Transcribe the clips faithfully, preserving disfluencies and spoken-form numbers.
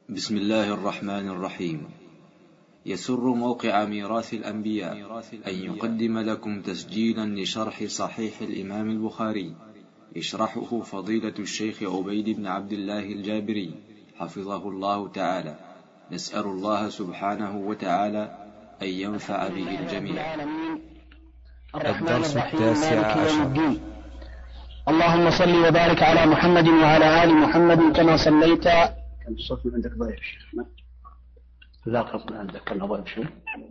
بسم الله الرحمن الرحيم. يسر موقع ميراث الأنبياء أن يقدم لكم تسجيلا لشرح صحيح الإمام البخاري، يشرحه فضيلة الشيخ عبيد بن عبد الله الجابري حفظه الله تعالى. نسأل الله سبحانه وتعالى أن ينفع به الجميع. الدرس التاسع عشر. اللهم صل وبارك على محمد وعلى آل محمد كما صليت. كان الصوت من عندك ضعيف شيخ. لا قصد عندك كان ضعيف شوي.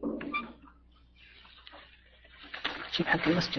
شوف حق المسجد.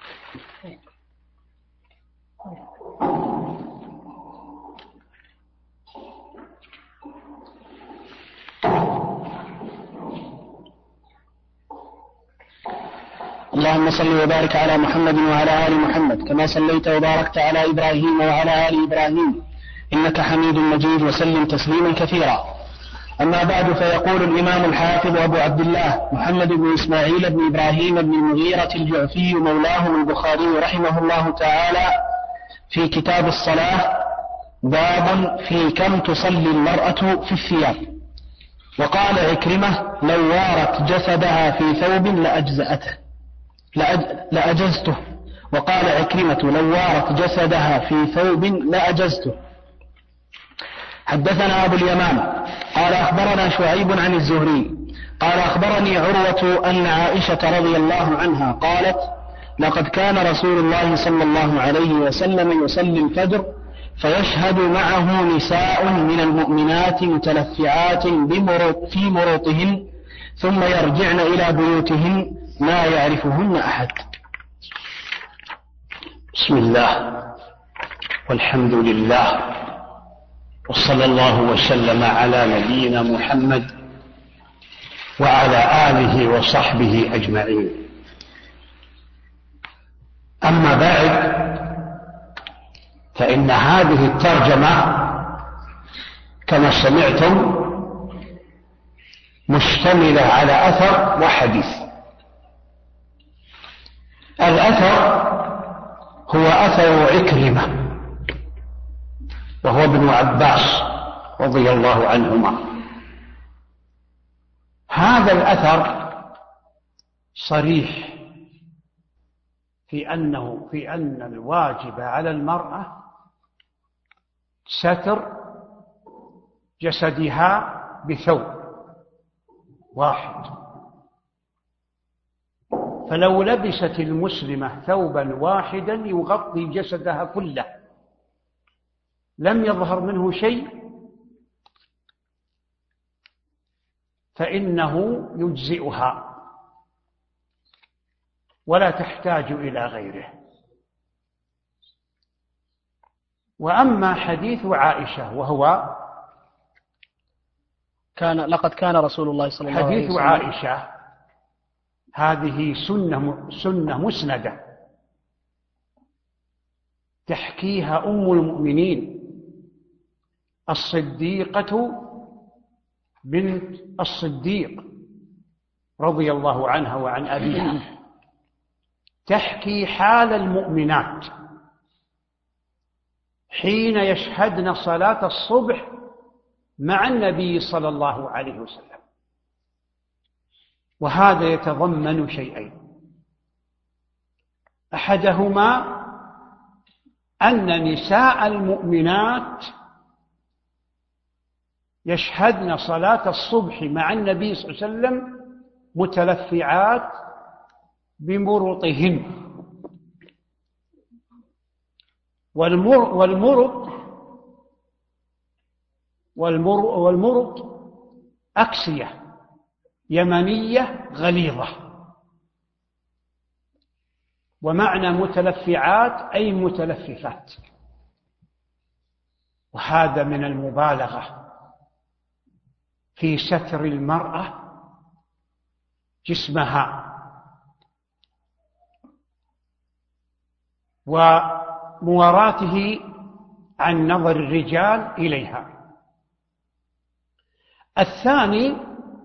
اللهم صل وبارك على محمد وعلى آل محمد كما صليت وباركت على إبراهيم وعلى آل إبراهيم إنك حميد مجيد، وسلم تسليما كثيرا. أما بعد، فيقول الإمام الحافظ أبو عبد الله محمد بن إسماعيل بن إبراهيم بن المغيرة الجعفي مولاهم البخاري رحمه الله تعالى في كتاب الصلاة: باب في كم تصلي المرأة في الثياب. وقال عكرمة: لو وارت جسدها في ثوب لأجزأته لأجزته. وقال عكرمة: لو وارت جسدها في ثوب لأجزته. حدثنا أبو اليمان قال أخبرنا شعيب عن الزهري قال أخبرني عروة أن عائشة رضي الله عنها قالت: لقد كان رسول الله صلى الله عليه وسلم يصلي الفجر فيشهد معه نساء من المؤمنات متلفعات في مروطهن ثم يرجعن إلى بيوتهن لا يعرفهن أحد. بسم الله والحمد لله، وصلى الله وسلم على نبينا محمد وعلى آله وصحبه أجمعين. أما بعد، فإن هذه الترجمة كما سمعتم مشتملة على أثر وحديث. الأثر هو أثر عكرمة وهو ابن عباس رضي الله عنهما. هذا الأثر صريح في أنه في أن الواجب على المرأة ستر جسدها بثوب واحد، فلو لبست المسلمة ثوبا واحدا يغطي جسدها كله لم يظهر منه شيء فإنه يجزئها ولا تحتاج إلى غيره. وأما حديث عائشة وهو كان لقد كان رسول الله صلى الله عليه وسلم، حديث عائشة هذه سنة, سنة مسندة تحكيها أم المؤمنين الصديقة بنت الصديق رضي الله عنها وعن أبيها، تحكي حال المؤمنات حين يشهدن صلاة الصبح مع النبي صلى الله عليه وسلم. وهذا يتضمن شيئين: أحدهما أن نساء المؤمنات يشهدن صلاة الصبح مع النبي صلى الله عليه وسلم متلفعات بمرطهن. والمرط والمرط والمرط أكسية يمنية غليظة، ومعنى متلفعات أي متلففات، وهذا من المبالغة في ستر المرأة جسمها ومواراته عن نظر الرجال إليها. الثاني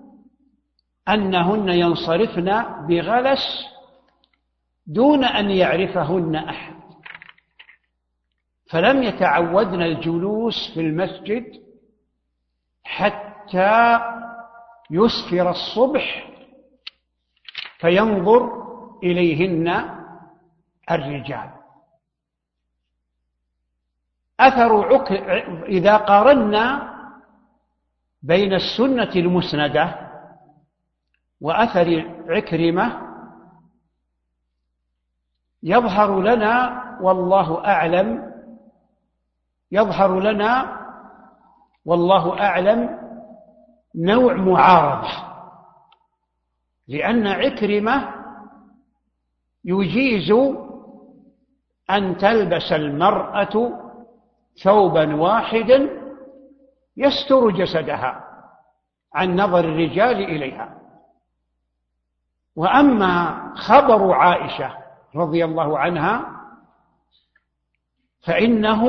أنهن ينصرفن بغلس دون أن يعرفهن أحد، فلم يتعودن الجلوس في المسجد حتى يسفر الصبح فينظر إليهن الرجال. أثر عك... إذا قارنا بين السنة المسندة وأثر عكرمة يظهر لنا والله أعلم يظهر لنا والله أعلم نوع معارضة، لأن عكرمة يجيز أن تلبس المرأة ثوبا واحدا يستر جسدها عن نظر الرجال إليها. وأما خبر عائشة رضي الله عنها فإنه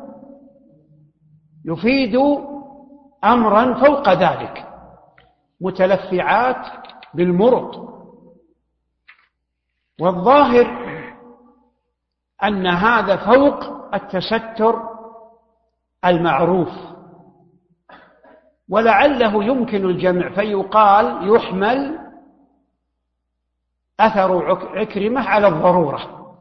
يفيد أمرا فوق ذلك، متلفعات بالمرط. والظاهر أن هذا فوق التستر المعروف، ولعله يمكن الجمع فيقال يحمل أثر عكرمة على الضرورة،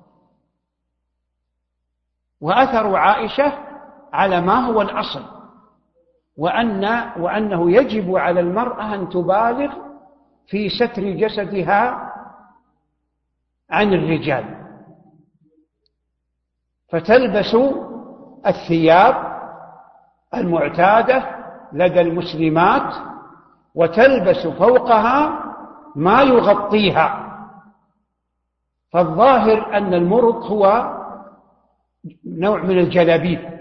وأثر عائشة على ما هو الأصل، وأن وأنه يجب على المرأة أن تبالغ في ستر جسدها عن الرجال، فتلبس الثياب المعتادة لدى المسلمات وتلبس فوقها ما يغطيها. فالظاهر أن المرط هو نوع من الجلابيب،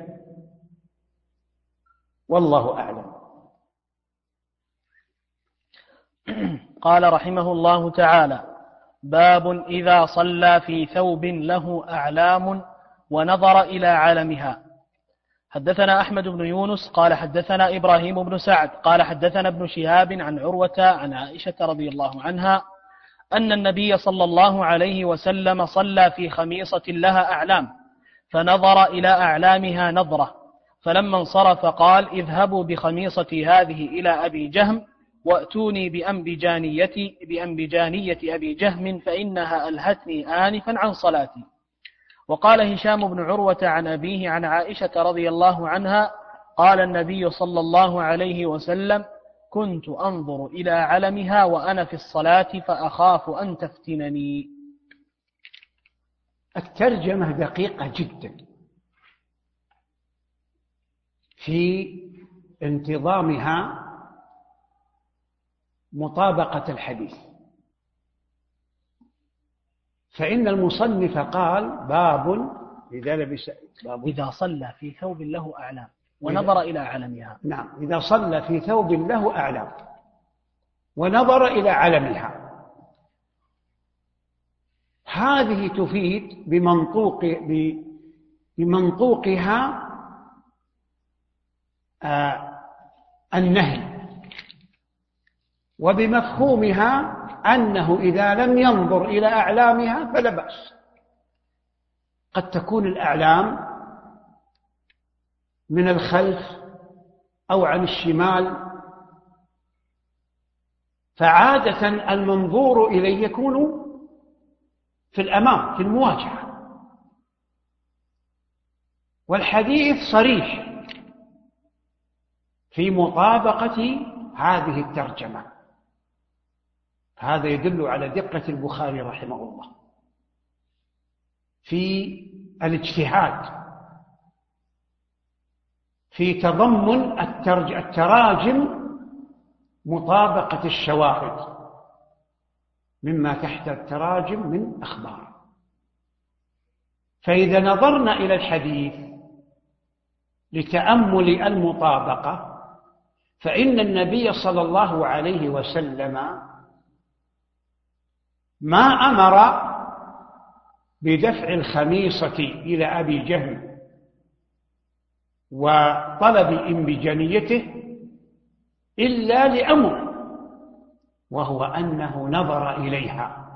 والله أعلم. قال رحمه الله تعالى: باب إذا صلى في ثوب له أعلام ونظر إلى علمها. حدثنا أحمد بن يونس قال حدثنا إبراهيم بن سعد قال حدثنا ابن شهاب عن عروة عن عائشة رضي الله عنها أن النبي صلى الله عليه وسلم صلى في خميصة لها أعلام فنظر إلى أعلامها نظرة، فلما انصرف قال: اذهبوا بخميصتي هذه إلى أبي جهم وأتوني بأنبجانية, بأنبجانية أبي جهم فإنها ألهتني آنفا عن صلاتي. وقال هشام بن عروة عن أبيه عن عائشة رضي الله عنها قال النبي صلى الله عليه وسلم: كنت أنظر إلى علمها وأنا في الصلاة فأخاف أن تفتنني. الترجمة دقيقة جدا في انتظامها مطابقة الحديث، فإن المصنف قال: باب إذا لبس باب إذا صلى في ثوب له أعلام ونظر إلى علمها. نعم، إذا صلى في ثوب له أعلام ونظر إلى علمها. هذه تفيد بمنطوق بمنطوقها آه النهي، وبمفهومها أنه إذا لم ينظر إلى أعلامها فلا بأس. قد تكون الأعلام من الخلف أو عن الشمال، فعادة المنظور إليه يكون في الأمام في المواجهة. والحديث صريح في مطابقة هذه الترجمة، هذا يدل على دقة البخاري رحمه الله في الاجتهاد في تضمن التراجم مطابقة الشواهد مما تحت التراجم من أخبار. فإذا نظرنا إلى الحديث لتأمل المطابقة فإن النبي صلى الله عليه وسلم ما أمر بدفع الخميصة إلى أبي جهم وطلب انبجانيته إلا لأمر، وهو أنه نظر إليها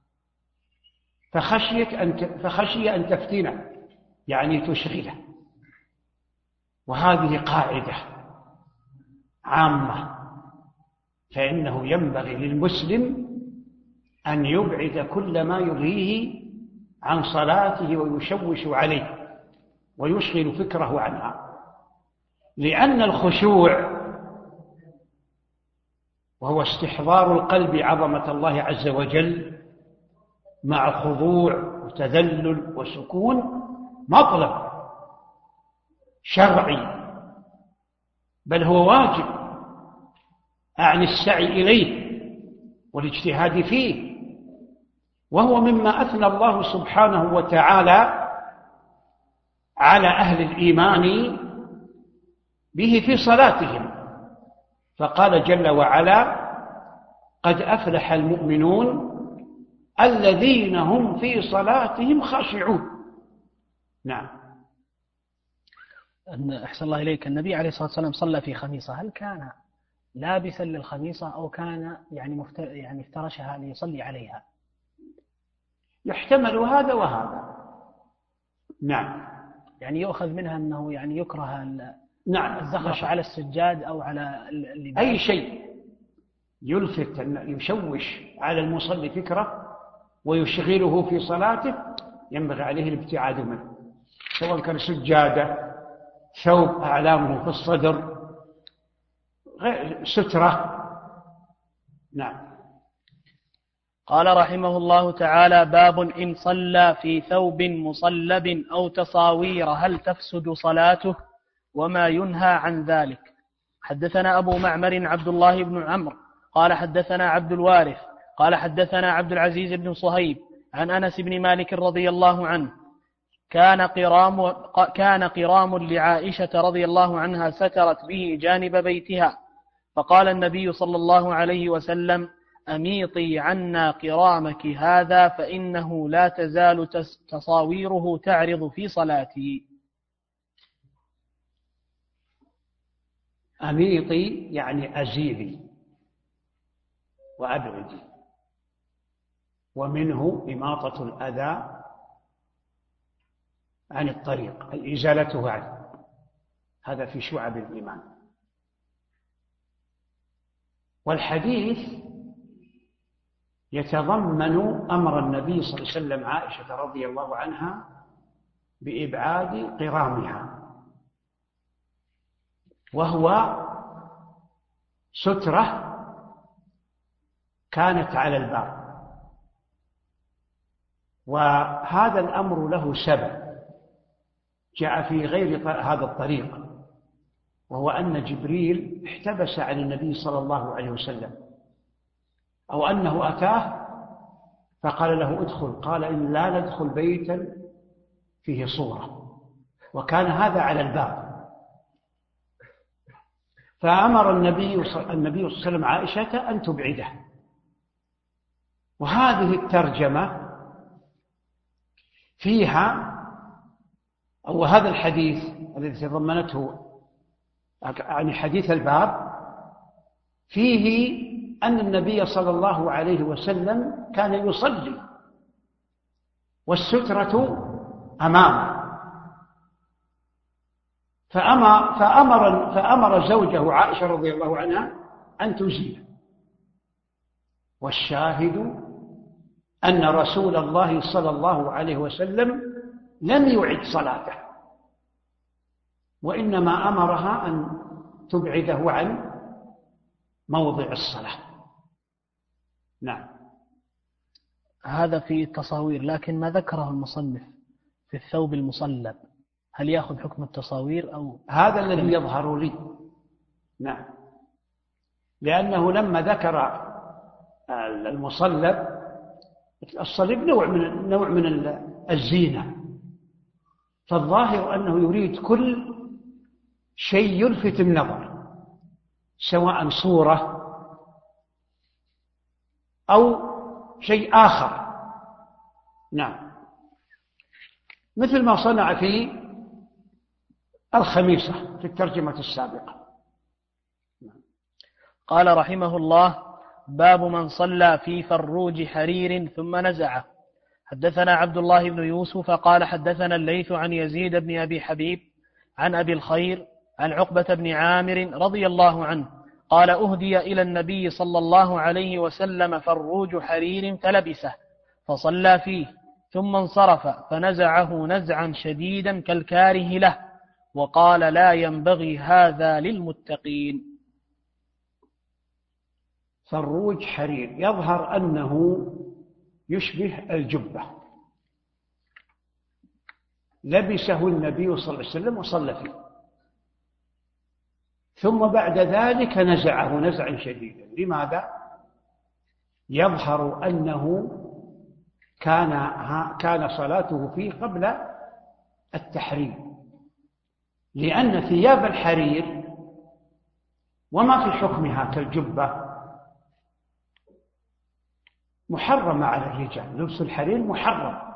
فخشيت أن فخشي أن تفتنه، يعني تشغله. وهذه قاعدة عامة، فإنه ينبغي للمسلم أن يبعد كل ما يلهيه عن صلاته ويشوش عليه ويشغل فكره عنها، لأن الخشوع وهو استحضار القلب عظمة الله عز وجل مع خضوع وتذلل وسكون مطلب شرعي، بل هو واجب أعني السعي إليه والاجتهاد فيه، وهو مما أثنى الله سبحانه وتعالى على أهل الإيمان به في صلاتهم، فقال جل وعلا: قد أفلح المؤمنون الذين هم في صلاتهم خاشعون. نعم. أحسن الله إليك. النبي عليه الصلاة والسلام صلى في خميصة، هل كان لابسا للخميصة أو كان يعني يعني افترشها ليصلي عليها؟ يحتمل هذا وهذا. نعم. يعني يؤخذ منها أنه يعني يكره نعم الزخرف على السجاد أو على اللباس. أي شيء يلفت يشوش على المصلي فكره ويشغله في صلاته ينبغي عليه الابتعاد منه، سواء كان سجادة، ثوب أعلامه في الصدر، سترة. نعم. قال رحمه الله تعالى: باب إن صلى في ثوب مصلب أو تصاوير هل تفسد صلاته وما ينهى عن ذلك. حدثنا أبو معمر عبد الله بن عمرو قال حدثنا عبد الوارث قال حدثنا عبد العزيز بن صهيب عن أنس بن مالك رضي الله عنه: كان قرام, كان قرام لعائشة رضي الله عنها سترت به جانب بيتها، فقال النبي صلى الله عليه وسلم: أميطي عنا قرامك هذا فإنه لا تزال تصاويره تعرض في صلاته. أميطي يعني أزيلي وأبعدي، ومنه إماطة الأذى عن الطريق أي إزالته عنه، هذا في شعب الإيمان. والحديث يتضمن أمر النبي صلى الله عليه وسلم عائشة رضي الله عنها بإبعاد قرامها، وهو سترة كانت على الباب، وهذا الأمر له سبب جاء في غير هذا الطريق، وهو أن جبريل احتبس عن النبي صلى الله عليه وسلم، أو أنه أتاه فقال له: ادخل، قال: إن لا ندخل بيتا فيه صورة، وكان هذا على الباب. فأمر النبي النبي صلى الله عليه وسلم عائشة أن تبعده. وهذه الترجمة فيها، أو هذا الحديث الذي تضمنته يعني حديث الباب، فيه أن النبي صلى الله عليه وسلم كان يصلي والسترة أمامه، فأمر, فأمر, فأمر زوجه عائشة رضي الله عنها أن تزيله. والشاهد أن رسول الله صلى الله عليه وسلم لم يعد صلاته، وإنما أمرها أن تبعده عن موضع الصلاة. نعم. هذا في التصاوير، لكن ما ذكره المصنف في الثوب المصلب هل يأخذ حكم التصاوير أو هذا الذي يظهر لي؟ نعم، لأنه لما ذكر المصلب، الصليب نوع من نوع من الزينة، فالظاهر أنه يريد كل شيء يلفت النظر، سواء صورة أو شيء آخر. نعم، مثل ما صنع في الخميصة في الترجمة السابقة. قال رحمه الله: باب من صلى في فروج حرير ثم نزعه. حدثنا عبد الله بن يوسف قال حدثنا الليث عن يزيد بن أبي حبيب عن أبي الخير عن عقبة بن عامر رضي الله عنه قال أهدي إلى النبي صلى الله عليه وسلم فروج حرير فلبسه فصلى فيه ثم انصرف فنزعه نزعا شديدا كالكاره له وقال لا ينبغي هذا للمتقين. فروج حرير يظهر أنه يشبه الجبة، لبسه النبي صلى الله عليه وسلم وصلى فيه، ثم بعد ذلك نزعه نزعا شديدا. لماذا؟ يظهر أنه كان كان صلاته فيه قبل التحريم، لأن ثياب الحرير وما في حكمها كالجبة محرمة على الرجال، لبس الحرير محرم.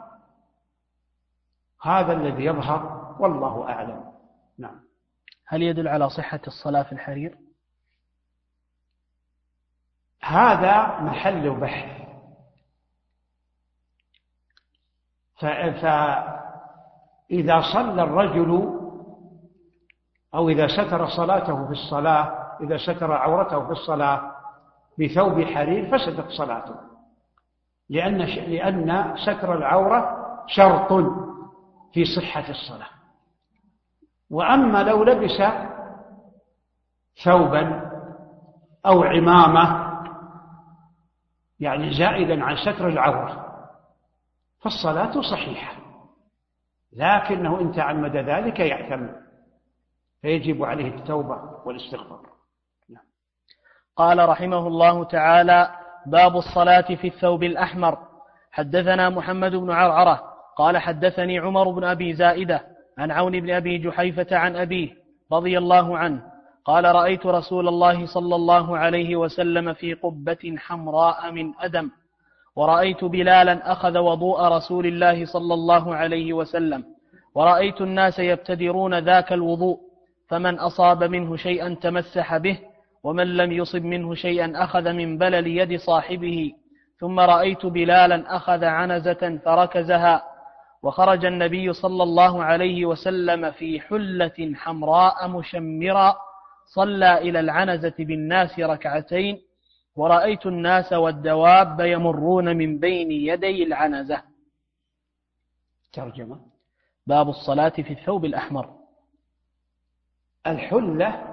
هذا الذي يظهر والله أعلم. نعم. هل يدل على صحة الصلاة في الحرير؟ هذا محل بحث. فإذا صلى الرجل أو إذا ستر صلاته في الصلاة، إذا ستر عورته في الصلاة بثوب حرير فسدت صلاته، لأن لأن ستر العورة شرط في صحة الصلاة. وأما لو لبس ثوبا أو عمامة يعني زائدا عن ستر العورة فالصلاة صحيحة، لكنه إن تعمد ذلك يأثم فيجب عليه التوبة والاستغفار. قال رحمه الله تعالى: باب الصلاة في الثوب الأحمر. حدثنا محمد بن عرعرة قال حدثني عمر بن أبي زائدة عن عون بن أبي جحيفة عن أبيه رضي الله عنه قال: رأيت رسول الله صلى الله عليه وسلم في قبة حمراء من أدم، ورأيت بلالا أخذ وضوء رسول الله صلى الله عليه وسلم، ورأيت الناس يبتدرون ذاك الوضوء، فمن أصاب منه شيئا تمسح به، ومن لم يصب منه شيئا أخذ من بلل يد صاحبه، ثم رأيت بلالا أخذ عنزة فركزها، وخرج النبي صلى الله عليه وسلم في حلة حمراء مشمرا، صلى إلى العنزة بالناس ركعتين، ورأيت الناس والدواب يمرون من بين يدي العنزة. ترجمة: باب الصلاة في الثوب الأحمر. الحلة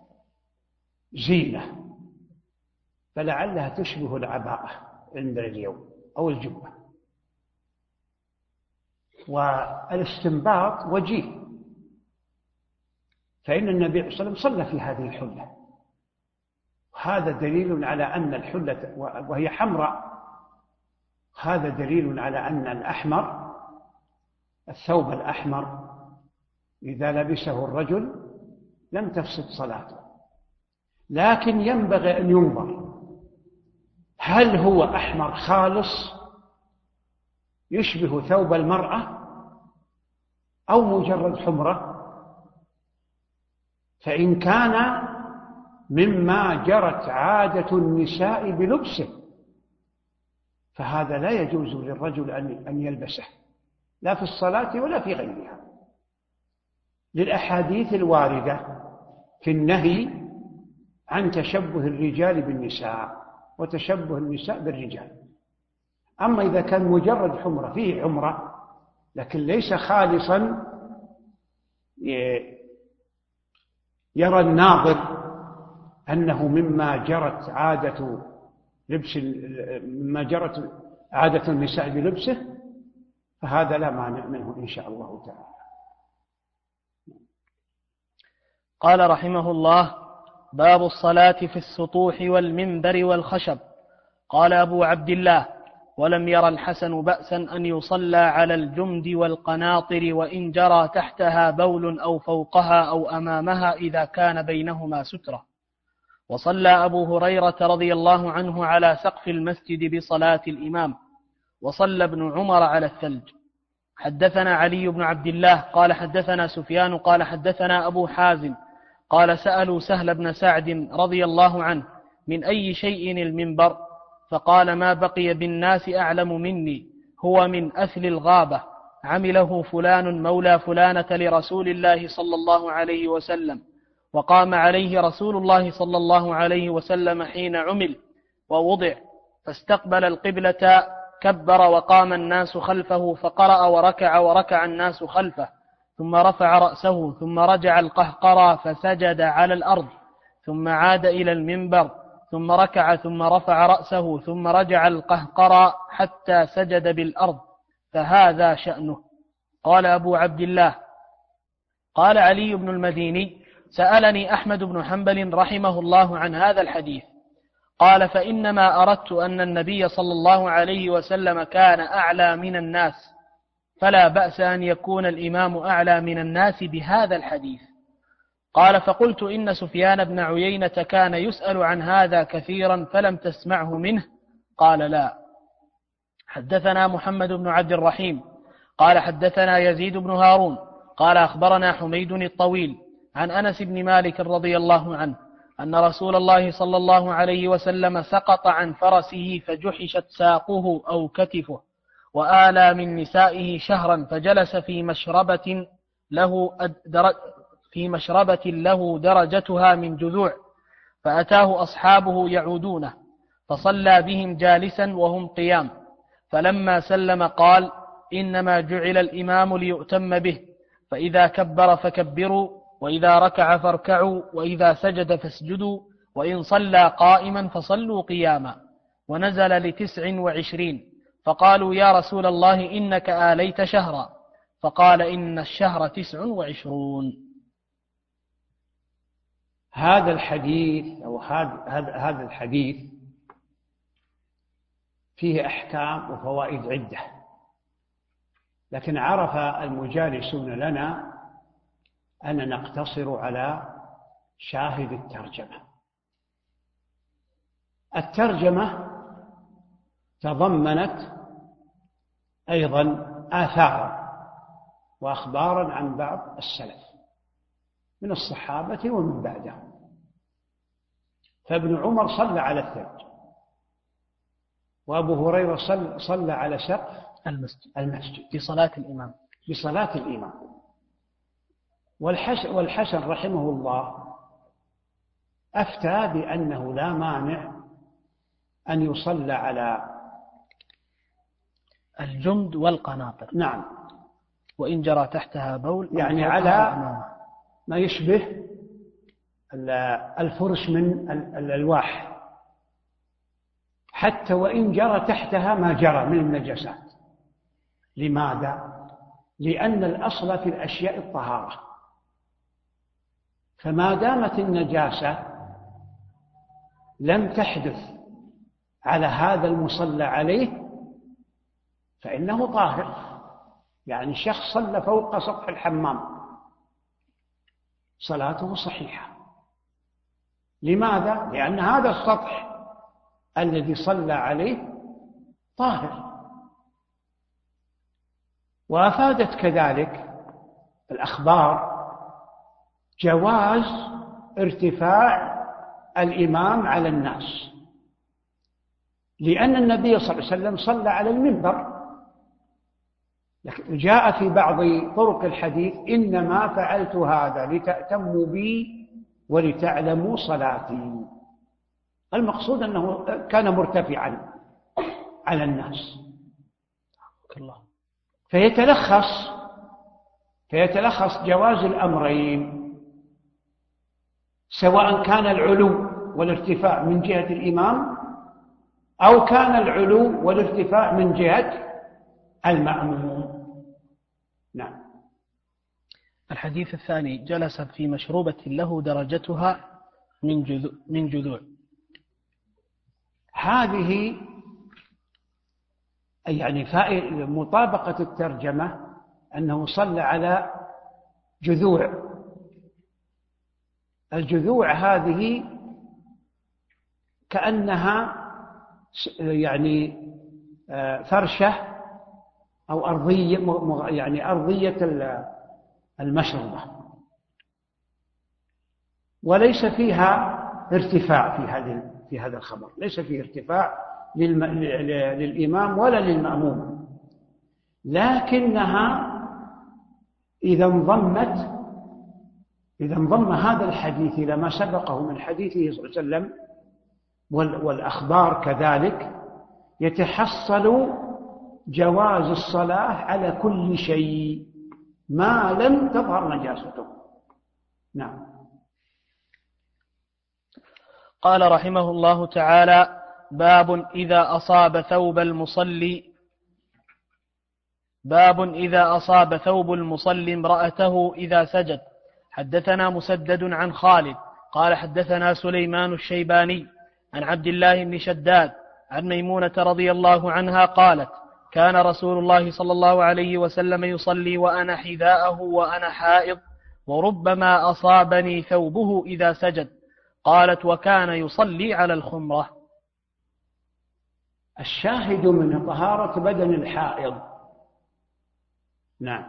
زينة، فلعلها تشبه العباءة عندنا اليوم أو الجبة، والاستنباط وجيه، فإن النبي صلى الله عليه وسلم صلى في هذه الحلة، هذا دليل على أن الحلة وهي حمراء، هذا دليل على أن الأحمر الثوب الأحمر إذا لبسه الرجل لم تفسد صلاته، لكن ينبغي أن ينظر هل هو أحمر خالص يشبه ثوب المرأة أو مجرد حمرة. فإن كان مما جرت عادة النساء بلبسه فهذا لا يجوز للرجل أن يلبسه لا في الصلاة ولا في غيرها، للأحاديث الواردة في النهي عن تشبه الرجال بالنساء وتشبه النساء بالرجال. أما إذا كان مجرد حمرة فيه حمرة لكن ليس خالصا يرى الناظر أنه مما جرت عادة لبس مما جرت عادة النساء بلبسه فهذا لا مانع منه إن شاء الله تعالى. قال رحمه الله: باب الصلاة في السطوح والمنبر والخشب. قال أبو عبد الله: ولم ير الحسن بأسا أن يصلى على الجمد والقناطر وإن جرى تحتها بول أو فوقها أو أمامها إذا كان بينهما سترة. وصلى أبو هريرة رضي الله عنه على سقف المسجد بصلاة الإمام، وصلى ابن عمر على الثلج. حدثنا علي بن عبد الله قال حدثنا سفيان قال حدثنا أبو حازم قال: سألوا سهل بن سعد رضي الله عنه: من أي شيء المنبر؟ فقال: ما بقي بالناس أعلم مني، هو من أثل الغابة، عمله فلان مولى فلانة لرسول الله صلى الله عليه وسلم، وقام عليه رسول الله صلى الله عليه وسلم حين عمل ووضع، فاستقبل القبلة، كبر وقام الناس خلفه، فقرأ وركع وركع الناس خلفه، ثم رفع رأسه، ثم رجع القهقرى فسجد على الأرض، ثم عاد إلى المنبر، ثم ركع ثم رفع رأسه، ثم رجع القهقرى حتى سجد بالأرض، فهذا شأنه. قال أبو عبد الله: قال علي بن المديني: سألني أحمد بن حنبل رحمه الله عن هذا الحديث، قال: فإنما أردت أن النبي صلى الله عليه وسلم كان أعلى من الناس، فلا بأس أن يكون الإمام أعلى من الناس بهذا الحديث. قال: فقلت إن سفيان بن عيينة كان يسأل عن هذا كثيرا فلم تسمعه منه. قال: لا. حدثنا محمد بن عبد الرحيم قال حدثنا يزيد بن هارون قال أخبرنا حميد الطويل عن أنس بن مالك رضي الله عنه أن رسول الله صلى الله عليه وسلم سقط عن فرسه فجحشت ساقه أو كتفه، وآلى من نسائه شهرا، فجلس في مشربة له في مشربة له درجتها من جذوع، فأتاه أصحابه يعودونه، فصلى بهم جالسا وهم قيام، فلما سلم قال: إنما جعل الإمام ليؤتم به، فإذا كبر فكبروا، وإذا ركع فاركعوا، وإذا سجد فاسجدوا، وإن صلى قائما فصلوا قياما. ونزل لتسع وعشرين، فقالوا: يا رسول الله إنك آليت شهرا، فقال: إن الشهر تسع وعشرون. هذا الحديث أو هذا الحديث فيه أحكام وفوائد عدة، لكن عرف المجالسون لنا أن نقتصر على شاهد الترجمة. الترجمة تضمنت أيضا آثارا وأخبارا عن بعض السلف من الصحابة ومن بعدهم. فابن عمر صلى على الثلج، وأبو هريرة صلى, صلى على سقف المسجد, المسجد في صلاة الإمام في صلاة الإمام. والحسن, والحسن رحمه الله أفتى بأنه لا مانع أن يصلى على الجمد والقناطر، نعم، وإن جرى تحتها بول، يعني على ما يشبه الفرش من الألواح، حتى وإن جرى تحتها ما جرى من النجاسات. لماذا؟ لأن الأصل في الأشياء الطهارة، فما دامت النجاسة لم تحدث على هذا المصلى عليه فإنه طاهر. يعني شخص صلى فوق سطح الحمام صلاته صحيحة. لماذا؟ لأن هذا السطح الذي صلى عليه طاهر. وأفادت كذلك الأخبار جواز ارتفاع الإمام على الناس، لأن النبي صلى الله عليه وسلم صلى على المنبر، لكن جاء في بعض طرق الحديث: إنما فعلت هذا لتأتموا بي ولتعلموا صلاتي. المقصود أنه كان مرتفعا على الناس. فيتلخص فيتلخص جواز الأمرين، سواء كان العلو والارتفاع من جهة الإمام أو كان العلو والارتفاع من جهة المأموم. نعم. الحديث الثاني: جلس في مشروبة له درجتها من جذوع, من جذوع. هذه يعني مطابقة الترجمة أنه صلى على جذوع. الجذوع هذه كأنها يعني فرشة أو أرضية، يعني أرضية المشربة، وليس فيها ارتفاع في هذا في هذا الخبر، ليس فيه ارتفاع للإمام ولا للمأموم، لكنها إذا انضمت إذا انضم هذا الحديث إلى ما سبقه من حديثه صلى الله عليه وسلم والأخبار كذلك، يتحصل جواز الصلاة على كل شيء ما لم تظهر نجاسته. نعم. قال رحمه الله تعالى: باب إذا أصاب ثوب المصلي باب إذا أصاب ثوب المصلي امرأته إذا سجد. حدثنا مسدد عن خالد قال حدثنا سليمان الشيباني عن عبد الله بن شداد عن ميمونة رضي الله عنها قالت: كان رسول الله صلى الله عليه وسلم يصلي وأنا حذاءه وأنا حائض، وربما أصابني ثوبه إذا سجد. قالت: وكان يصلي على الخمرة. الشاهد من طهارة بدن الحائض. نعم.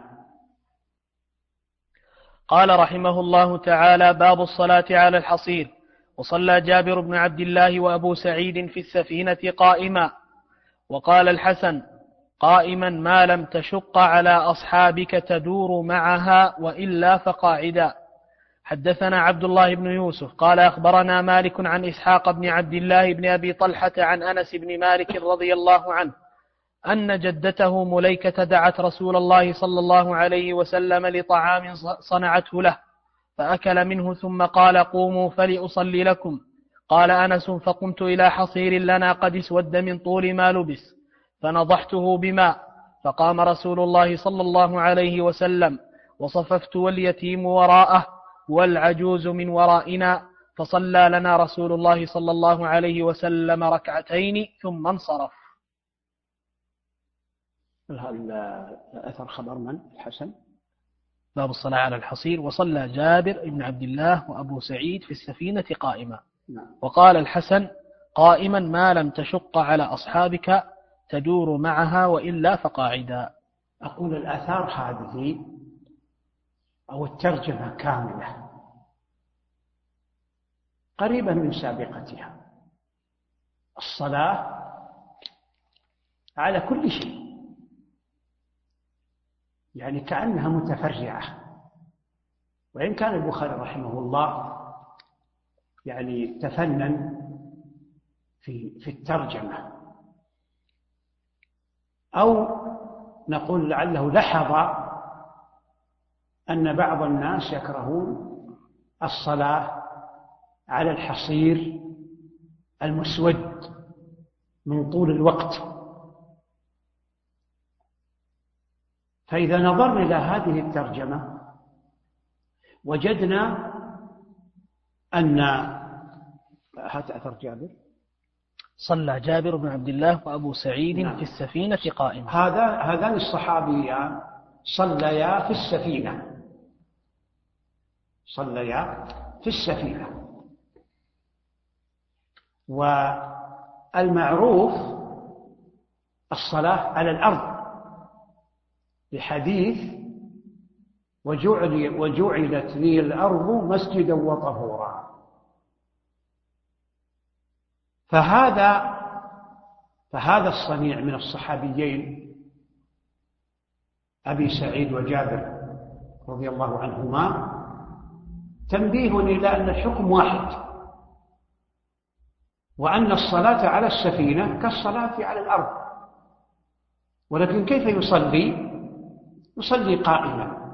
قال رحمه الله تعالى: باب الصلاة على الحصير. وصلى جابر بن عبد الله وأبو سعيد في السفينة قائما. وقال الحسن: قائما ما لم تشق على أصحابك تدور معها وإلا فقاعدا. حدثنا عبد الله بن يوسف قال أخبرنا مالك عن إسحاق بن عبد الله بن أبي طلحة عن أنس بن مالك رضي الله عنه أن جدته مليكة دعت رسول الله صلى الله عليه وسلم لطعام صنعته له، فأكل منه ثم قال: قوموا فلأصلي لكم. قال أنس: فقمت إلى حصير لنا قد اسود من طول ما لبس، فنضحته بماء، فقام رسول الله صلى الله عليه وسلم، وصففت واليتيم وراءه والعجوز من ورائنا، فصلى لنا رسول الله صلى الله عليه وسلم ركعتين ثم انصرف. الأثر خبر من؟ الحسن. باب الصلاة على الحصير. وصلى جابر بن عبد الله وأبو سعيد في السفينة قائما. نعم. وقال الحسن: قائما ما لم تشق على أصحابك تدور معها وإلا فقاعدا. أقول الآثار هذه أو الترجمة كاملة قريبة من سابقتها. الصلاة على كل شيء، يعني كأنها متفرعة. وإن كان البخاري رحمه الله يعني تفنن في في الترجمة، أو نقول لعله لحظ أن بعض الناس يكرهون الصلاة على الحصير المسود من طول الوقت. فإذا نظرنا إلى هذه الترجمة وجدنا أن هذا أثر جابر. صلى جابر بن عبد الله وأبو سعيد نعم. في السفينة قائما. هذا هذان الصحابيان صليا في السفينة، صليا في السفينة. والمعروف الصلاة على الأرض بحديث: وجعل وجعلت لي الأرض مسجدا وطهورا. فهذا فهذا الصنيع من الصحابيين أبي سعيد وجابر رضي الله عنهما تنبيه إلى أن الحكم واحد، وأن الصلاة على السفينة كالصلاة على الأرض. ولكن كيف يصلي؟ يصلي قائما.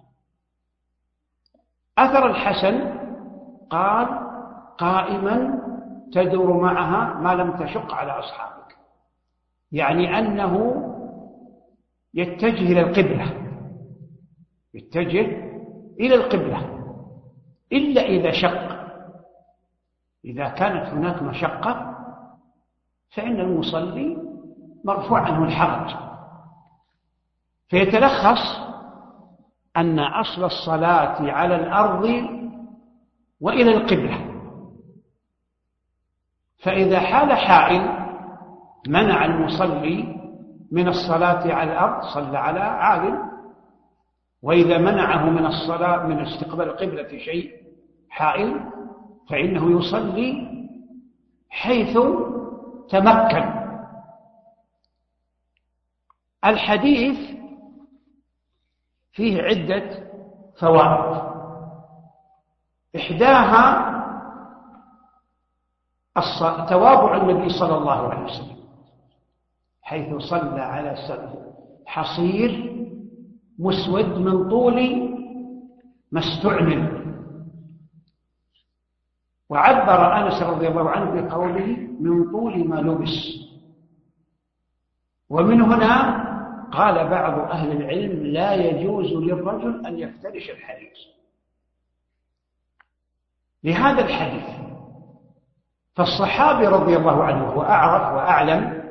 أثر الحسن قال: قائما تدور معها ما لم تشق على أصحابك، يعني أنه يتجه إلى القبلة، يتجه إلى القبلة إلا إذا شق. إذا كانت هناك مشقة فإن المصلي مرفوع عنه الحرج. فيتلخص أن أصل الصلاة على الأرض وإلى القبلة. فإذا حال حائل منع المصلي من الصلاة على الأرض صلى على عال، وإذا منعه من الصلاة من استقبال القبلة شيء حائل فإنه يصلي حيث تمكن. الحديث فيه عدة فوائد. إحداها تواضع النبي صلى الله عليه وسلم، حيث صلى على حصير مسود من طول ما استعمل، وعبر أنس رضي الله عنه بقوله من طول ما لبس. ومن هنا قال بعض أهل العلم لا يجوز للرجل أن يفترش الحرير لهذا الحديث. فالصحابي رضي الله عنه هو أعرف وأعلم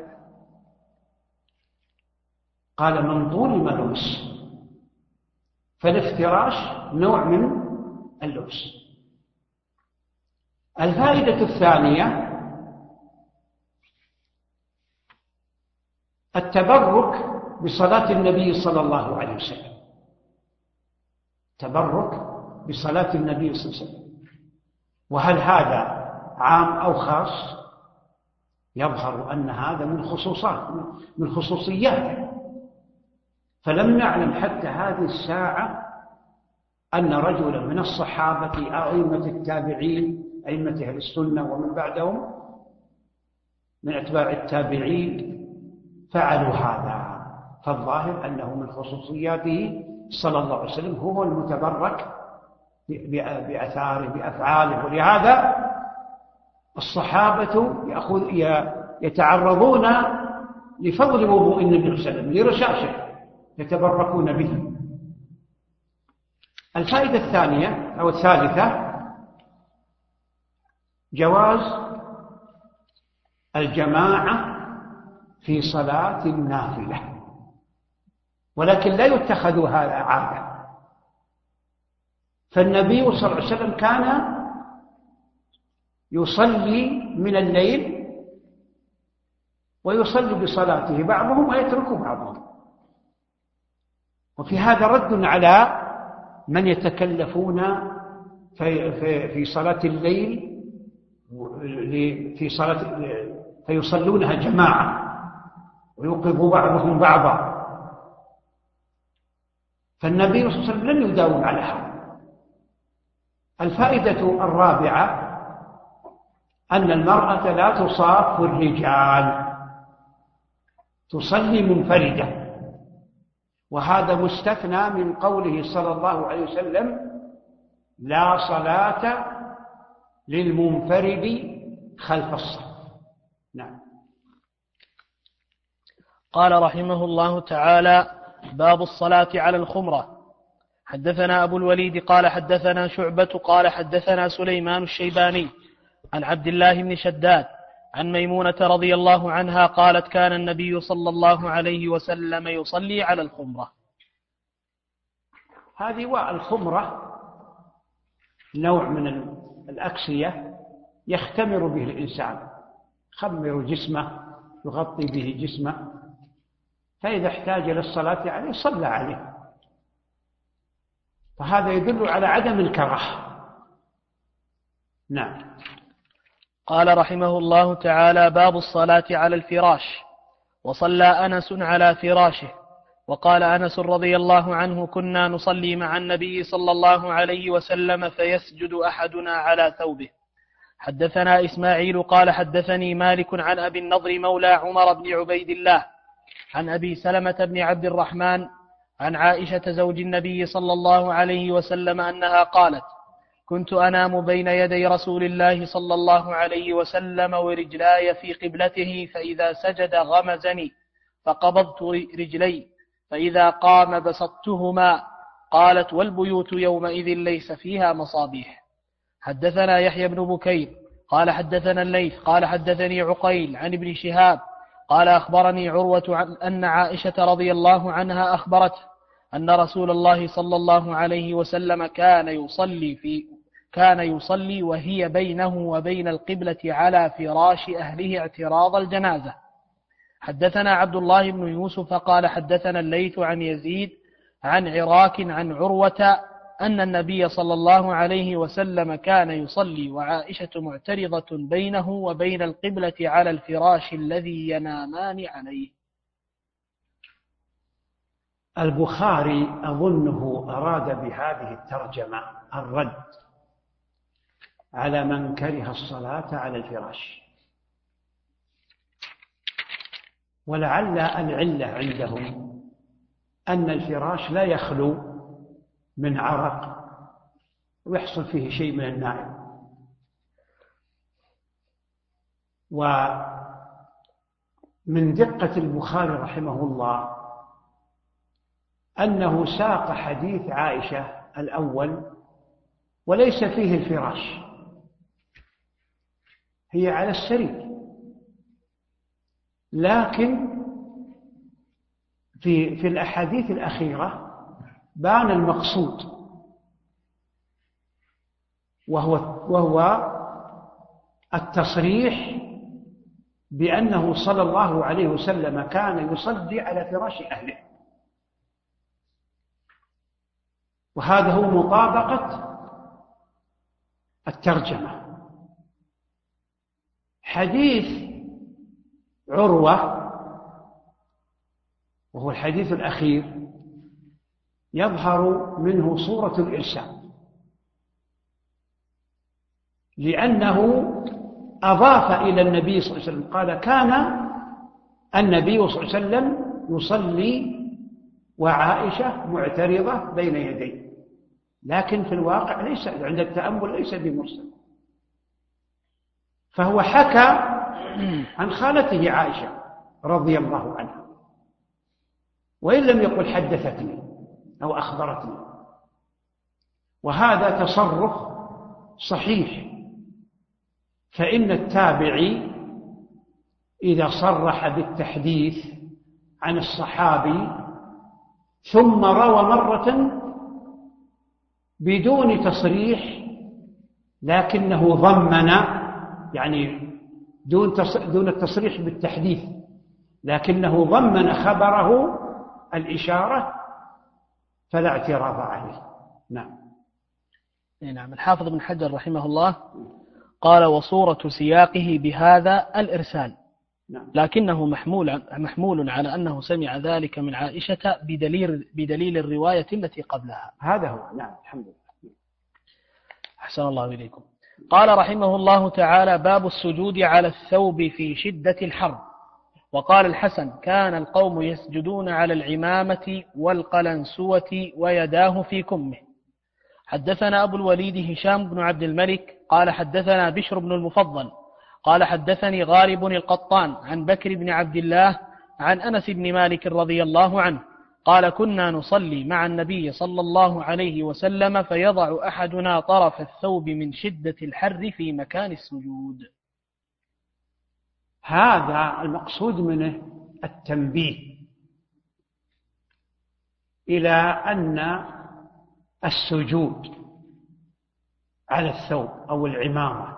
قال من طول ما لبس، فالافتراش نوع من اللبس. الفائدة الثانية التبرك بصلاة النبي صلى الله عليه وسلم، تبرك بصلاة النبي صلى الله عليه وسلم. وهل هذا عام أو خاص؟ يظهر أن هذا من خصوصات من خصوصياته، فلم نعلم حتى هذه الساعة أن رجلا من الصحابة أو أئمة التابعين أئمة أهل السنة ومن بعدهم من أتباع التابعين فعلوا هذا. فالظاهر أنه من خصوصياته صلى الله عليه وسلم هو المتبرك بأثاره بأفعاله. ولهذا الصحابة يتعرضون لفضل وضوء النبي صلى الله عليه وسلم لرشاشه يتبركون به. الفائدة الثانية أو الثالثة جواز الجماعة في صلاة النافلة، ولكن لا يتخذ هذا عادة. فالنبي صلى الله عليه وسلم كان يصلي من الليل ويصلي بصلاته بعضهم ويترك بعضهم. وفي هذا رد على من يتكلفون في, في, في صلاة الليل في صلاة فيصلونها جماعة ويوقظ بعضهم بعضا. فالنبي صلى الله عليه وسلم لم يداوم على هذا. الفائدة الرابعة أن المرأة لا تصاف الرجال، تصلي منفردة، وهذا مستثنى من قوله صلى الله عليه وسلم لا صلاة للمنفرد خلف الصف. نعم. قال رحمه الله تعالى: باب الصلاة على الخمرة. حدثنا أبو الوليد قال حدثنا شعبة قال حدثنا سليمان الشيباني عن عبد الله بن شداد عن ميمونة رضي الله عنها قالت كان النبي صلى الله عليه وسلم يصلي على الخمرة. هذه والخمرة نوع من الأكسية يختمر به الإنسان، يخمر جسمه يغطي به جسمه، فإذا احتاج للصلاة عليه صلى عليه، فهذا يدل على عدم الكراهة. نعم. قال رحمه الله تعالى: باب الصلاة على الفراش. وصلى أنس على فراشه. وقال أنس رضي الله عنه: كنا نصلي مع النبي صلى الله عليه وسلم فيسجد أحدنا على ثوبه. حدثنا إسماعيل قال حدثني مالك عن أبي النضر مولى عمر بن عبيد الله عن أبي سلمة بن عبد الرحمن عن عائشة زوج النبي صلى الله عليه وسلم أنها قالت: كنت أنام بين يدي رسول الله صلى الله عليه وسلم ورجلاي في قبلته، فإذا سجد غمزني فقبضت رجلي، فإذا قام بسطتهما. قالت: والبيوت يومئذ ليس فيها مصابيح. حدثنا يحيى بن بكير قال حدثنا الليث قال حدثني عقيل عن ابن شهاب قال أخبرني عروة عن أن عائشة رضي الله عنها أخبرته أن رسول الله صلى الله عليه وسلم كان يصلي في كان يصلي وهي بينه وبين القبلة على فراش أهله اعتراض الجنازة. حدثنا عبد الله بن يوسف قال حدثنا الليث عن يزيد عن عراك عن عروة أن النبي صلى الله عليه وسلم كان يصلي وعائشة معترضة بينه وبين القبلة على الفراش الذي ينامان عليه. البخاري أظنه أراد بهذه الترجمة الرد على من كره الصلاة على الفراش. ولعل العلة عندهم أن الفراش لا يخلو من عرق ويحصل فيه شيء من النائم. ومن دقة البخاري رحمه الله أنه ساق حديث عائشة الأول وليس فيه الفراش، هي على السرير، لكن في في الأحاديث الأخيرة بان المقصود، وهو وهو التصريح بأنه صلى الله عليه وسلم كان يصلي على فراش أهله، وهذا هو مطابقة الترجمة. حديث عروة وهو الحديث الأخير يظهر منه صورة الإرسال، لأنه أضاف إلى النبي صلى الله عليه وسلم، قال كان النبي صلى الله عليه وسلم يصلي وعائشة معترضة بين يديه، لكن في الواقع ليس عند التأمل ليس بمرسل، فهو حكى عن خالته عائشة رضي الله عنها، وإن لم يقل حدثتني أو أخبرتني. وهذا تصرف صحيح، فإن التابعي إذا صرح بالتحديث عن الصحابي ثم روى مرة بدون تصريح لكنه ضمن، يعني دون دون التصريح بالتحديث، لكنه ضمن خبره الإشارة، فلا اعتراض عليه. نعم. نعم. الحافظ ابن حجر رحمه الله قال: وصورة سياقه بهذا الإرسال، نعم. لكنه محمول محمول على أنه سمع ذلك من عائشة بدليل بدليل الرواية التي قبلها. هذا هو. نعم. الحمد لله. أحسن الله إليكم. قال رحمه الله تعالى: باب السجود على الثوب في شدة الحر. وقال الحسن: كان القوم يسجدون على العمامة والقلنسوة ويداه في كمه. حدثنا أبو الوليد هشام بن عبد الملك قال حدثنا بشر بن المفضل قال حدثني غالب القطان عن بكر بن عبد الله عن أنس بن مالك رضي الله عنه قال: كنا نصلي مع النبي صلى الله عليه وسلم فيضع أحدنا طرف الثوب من شدة الحر في مكان السجود. هذا المقصود منه التنبيه إلى أن السجود على الثوب أو العمامة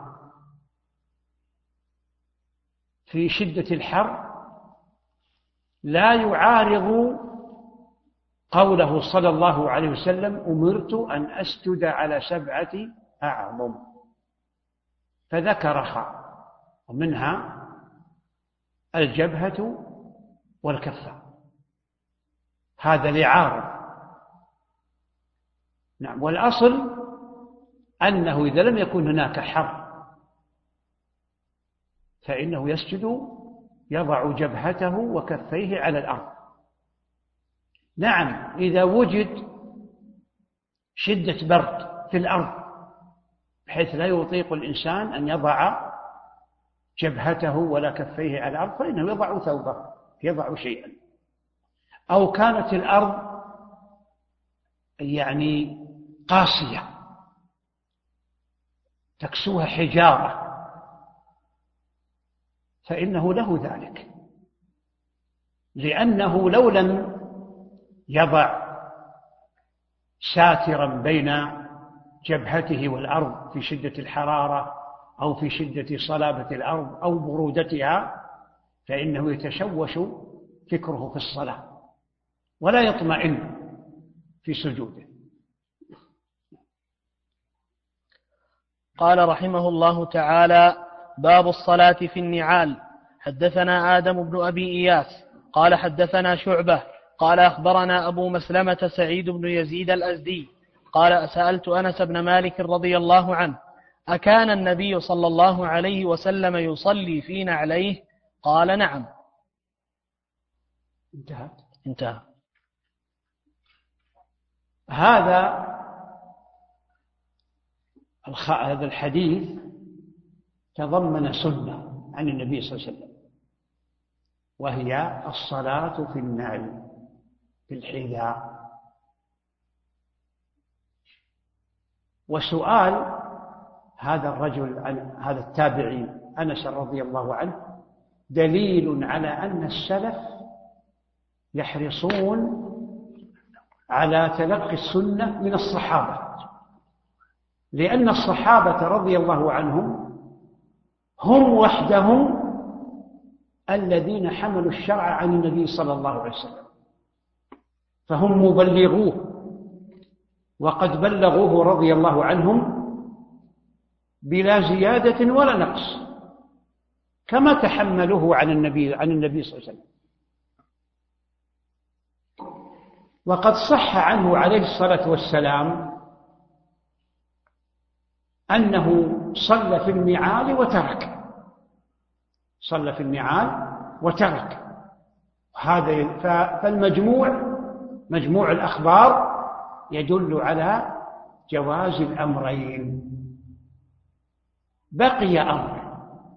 في شدة الحر لا يعارض قوله صلى الله عليه وسلم: أمرت أن أسجد على سبعة أعظم، فذكرها ومنها الجبهة والكفة، هذا لعارض. نعم. والأصل أنه إذا لم يكن هناك حر فإنه يسجد يضع جبهته وكفيه على الأرض. نعم. إذا وجد شدة برد في الأرض بحيث لا يطيق الإنسان أن يضع جبهته ولا كفيه على الأرض فإنه يضع ثوبه، يضع شيئا. أو كانت الأرض يعني قاسية تكسوها حجارة فإنه له ذلك، لأنه لو لم يضع ساترا بين جبهته والأرض في شدة الحرارة أو في شدة صلابة الأرض أو برودتها فإنه يتشوش فكره في الصلاة ولا يطمئن في سجوده. قال رحمه الله تعالى: باب الصلاة في النعال. حدثنا آدم بن أبي إياس قال حدثنا شعبة قال أخبرنا أبو مسلمة سعيد بن يزيد الأزدي قال: سألت أنس بن مالك رضي الله عنه أكان النبي صلى الله عليه وسلم يصلي في نعليه؟ قال نعم. انتهى انتهى. هذا هذا الحديث تضمن سنة عن النبي صلى الله عليه وسلم، وهي الصلاة في النعل في الحذاء. وسؤال هذا الرجل عن هذا التابعي أنس رضي الله عنه دليل على أن السلف يحرصون على تلقي السنة من الصحابة، لأن الصحابة رضي الله عنهم هم وحدهم الذين حملوا الشرع عن النبي صلى الله عليه وسلم، فهم مبلغوه، وقد بلغوه رضي الله عنهم بلا زيادة ولا نقص، كما تحملوه عن النبي عن النبي صلى الله عليه وسلم. وقد صح عنه عليه الصلاة والسلام أنه صلى في النعال وترك، صلى في النعال وترك. هذا فالمجموع مجموع الأخبار يدل على جواز الأمرين. بقي أمر: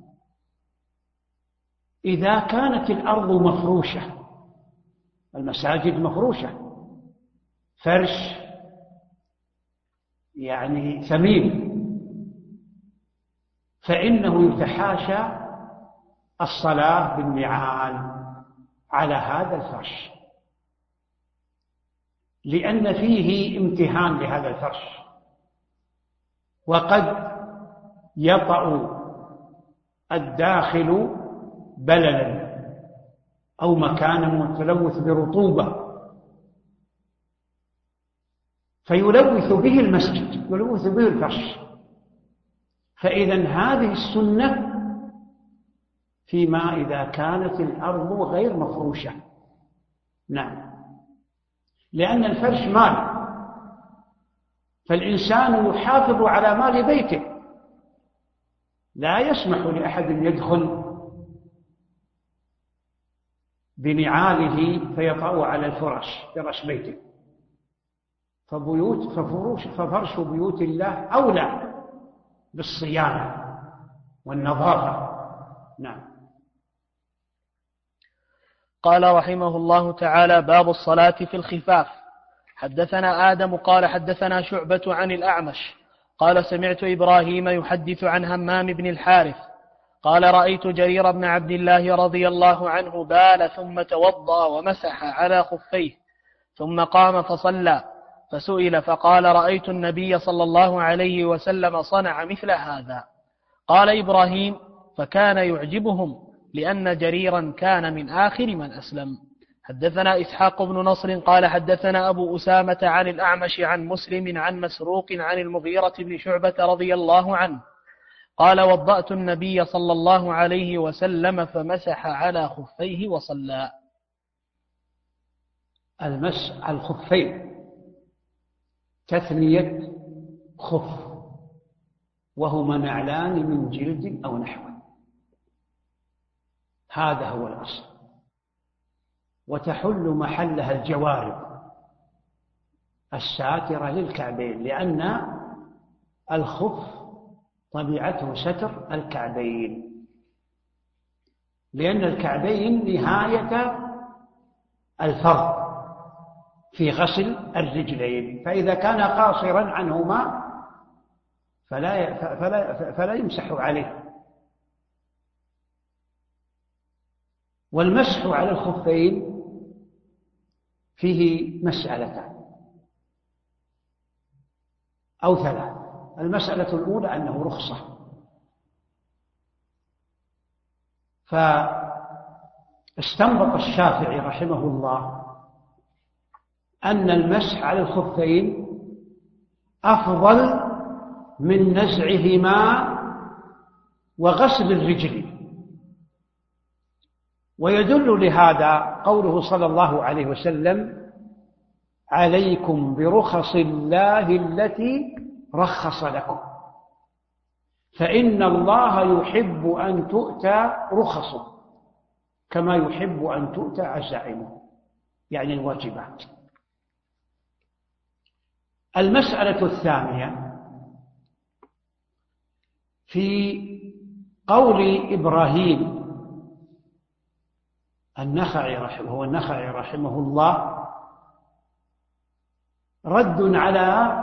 إذا كانت الأرض مفروشة، المساجد مفروشة فرش يعني ثمين، فإنه يتحاشى الصلاة بالنعال على هذا الفرش، لأن فيه امتهان لهذا الفرش، وقد يطأ الداخل بللا أو مكانا متلوث برطوبة فيلوث به المسجد، يلوث به الفرش. فإذا هذه السنة فيما إذا كانت الأرض غير مفروشة. نعم، لأن الفرش مال، فالإنسان يحافظ على مال بيته، لا يسمح لأحد يدخل بنعاله فيطأ على الفرش فرش بيته. فبيوت ففروش ففرش بيوت الله أولى بالصيانة والنظافة. نعم. قال رحمه الله تعالى: باب الصلاة في الخفاف. حدثنا آدم قال حدثنا شعبة عن الأعمش قال سمعت إبراهيم يحدث عن همام بن الحارث قال رأيت جرير بن عبد الله رضي الله عنه بال ثم توضأ ومسح على خفيه ثم قام فصلى، فسئل فقال رأيت النبي صلى الله عليه وسلم صنع مثل هذا. قال إبراهيم: فكان يعجبهم لأن جريرا كان من آخر من أسلم. حدثنا إسحاق بن نصر قال حدثنا أبو أسامة عن الأعمش عن مسلم عن مسروق عن المغيرة بن شعبة رضي الله عنه قال وضأت النبي صلى الله عليه وسلم فمسح على خفيه وصلى. المسح على الخفين تثنية خف، وهما نعلان من جلد أو نحوه، هذا هو الأصل، وتحل محلها الجوارب الساترة للكعبين، لأن الخف طبيعته ستر الكعبين، لأن الكعبين نهاية الفرض في غسل الرجلين، فإذا كان قاصرا عنهما فلا فلا فلا يمسح عليه. والمسح على الخفين فيه مسألتان أو ثلاث. المسألة الأولى أنه رخصة، فاستنبط الشافعي رحمه الله أن المسح على الخفين أفضل من نزعهما وغسل الرجل، ويدل لهذا قوله صلى الله عليه وسلم: عليكم برخص الله التي رخص لكم. فإن الله يحب أن تؤتى رخصه كما يحب أن تؤتى عزائمه، يعني الواجبات. المسألة الثانية في قول إبراهيم النخعي رحمه هو النخعي رحمه الله رد على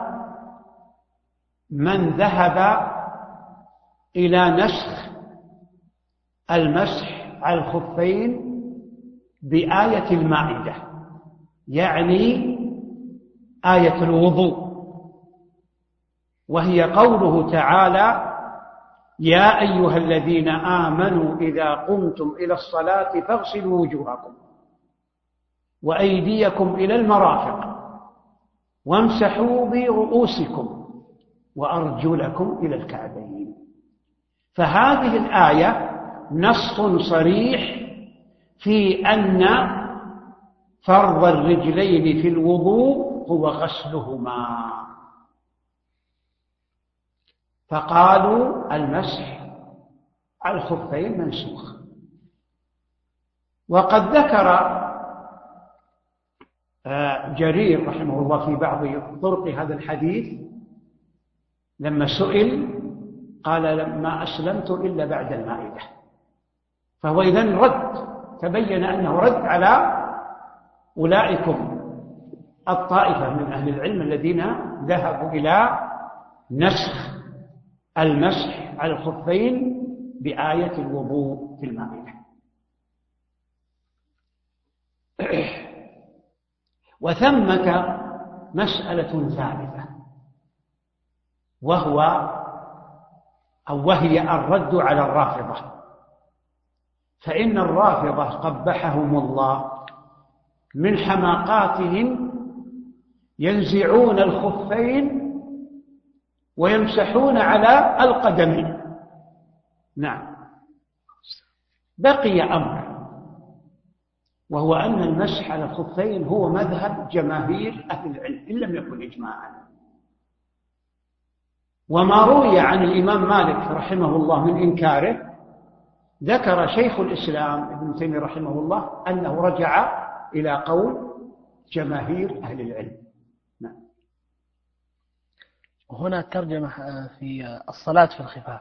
من ذهب إلى نسخ المسح على الخفين بآية المائدة، يعني آية الوضوء، وهي قوله تعالى: يا أيها الذين آمنوا إذا قمتم إلى الصلاة فاغسلوا وجوهكم وأيديكم إلى المرافق وامسحوا برؤوسكم وأرجلكم إلى الكعبين. فهذه الآية نص صريح في أن فرض الرجلين في الوضوء هو غسلهما، فقالوا المسح على الخفين منسوخ. وقد ذكر جرير رحمه الله في بعض طرق هذا الحديث لما سئل قال: لما أسلمت إلا بعد المائدة. فهو إذن رد، تبين أنه رد على أولئكم الطائفة من أهل العلم الذين ذهبوا إلى نسخ المسح على الخفين بآية الوضوء في المائدة. وثمة مسألة ثالثة، وهو أو وهي الرد على الرافضة. فإن الرافضة قبحهم الله من حماقاتهم ينزعون الخفين ويمسحون على القدمين. نعم، بقي أمر، وهو أن المسح على الخفين هو مذهب جماهير أهل العلم إن لم يكن إجماعا. وما روي عن الإمام مالك رحمه الله من إنكاره ذكر شيخ الإسلام ابن تيمية رحمه الله أنه رجع إلى قول جماهير أهل العلم. نعم. وهنا ترجمة في الصلاة في الخفاف.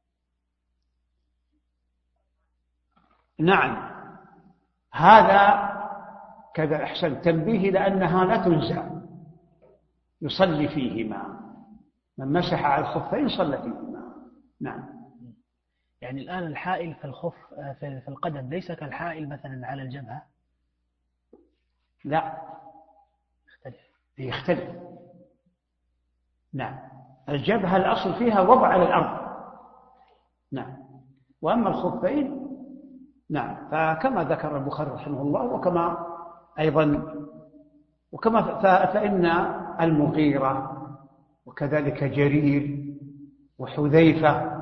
نعم، هذا كذا أحسن تنبيه لأنها لا تنزع، يصلي فيهما، من مسح على الخفين صلى فيهما. نعم. يعني الآن الحائل في الخف في القدم ليس كالحائل مثلا على الجبهة؟ لا، يختلف. يختلف. نعم، الجبهة الأصل فيها وضع على الأرض. نعم، وأما الخفين نعم فكما ذكر البخاري رحمه الله، وكما أيضا وكما فإن المغيرة وكذلك جرير وحذيفة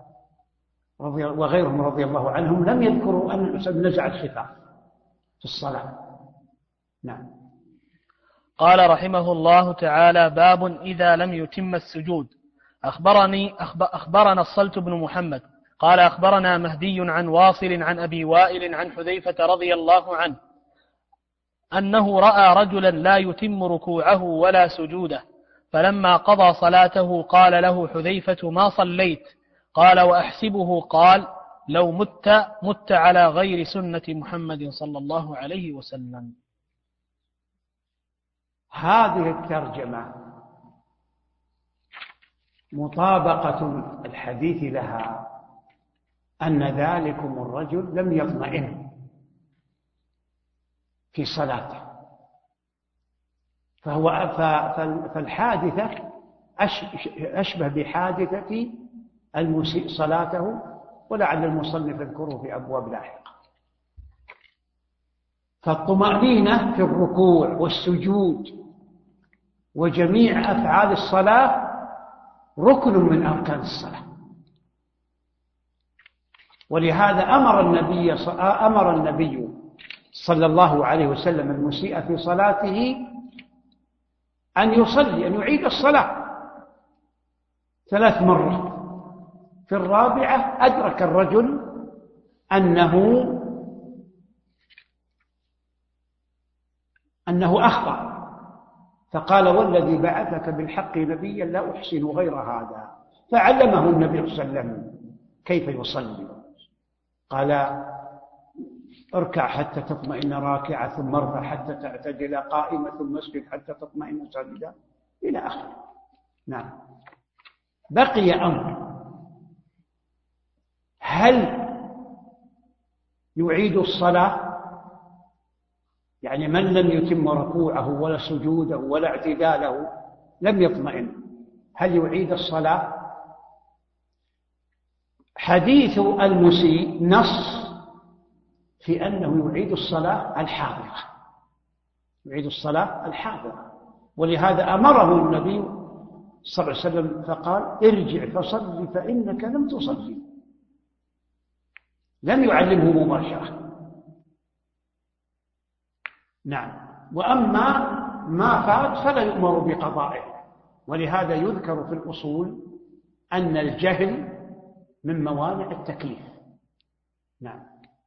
وغيرهم رضي الله عنهم لم يذكروا أن الإنسان نزع الخفاف في الصلاة. نعم. قال رحمه الله تعالى: باب إذا لم يتم السجود. أخبرني أخبرنا الصلت بن محمد قال أخبرنا مهدي عن واصل عن أبي وائل عن حذيفة رضي الله عنه أنه رأى رجلا لا يتم ركوعه ولا سجوده، فلما قضى صلاته قال له حذيفة: ما صليت؟ قال: وأحسبه قال: لو مت مت على غير سنة محمد صلى الله عليه وسلم. هذه الترجمة مطابقة الحديث لها أن ذلكم الرجل لم يطمئن في صلاته، فهو فالحادثة أشبه بحادثة المسيء صلاته، ولعل المصنف يذكره في أبواب لاحقة. فالطمأنينة في الركوع والسجود وجميع أفعال الصلاة ركن من أركان الصلاة، ولهذا أمر النبي أمر النبي صلى الله عليه وسلم المسيء في صلاته أن يصلي أن يعيد الصلاة ثلاث مرات، في الرابعة أدرك الرجل أنه أنه أخطأ، فقال والذي بعثك بالحق نبيا لا أحسن غير هذا، فعلمه النبي صلى الله عليه وسلم كيف يصلي. قال اركع حتى تطمئن راكعة، ثم ارفع حتى تعتدل قائمة، ثم اسجد حتى تطمئن ساجدا، إلى آخره. نعم. بقي أمر، هل يعيد الصلاة؟ يعني من لم يتم ركوعه ولا سجوده ولا اعتداله لم يطمئن، هل يعيد الصلاة؟ حديث المسيء نص في أنه يعيد الصلاة الحاضرة، يعيد الصلاة الحاضرة، ولهذا أمره النبي صلى الله عليه وسلم فقال ارجع فصل فإنك لم تصلي، لم يعلمه مباشرة. نعم. وأما ما فات فلا يؤمر بقضائه، ولهذا يذكر في الأصول أن الجهل من موانع التكليف. نعم.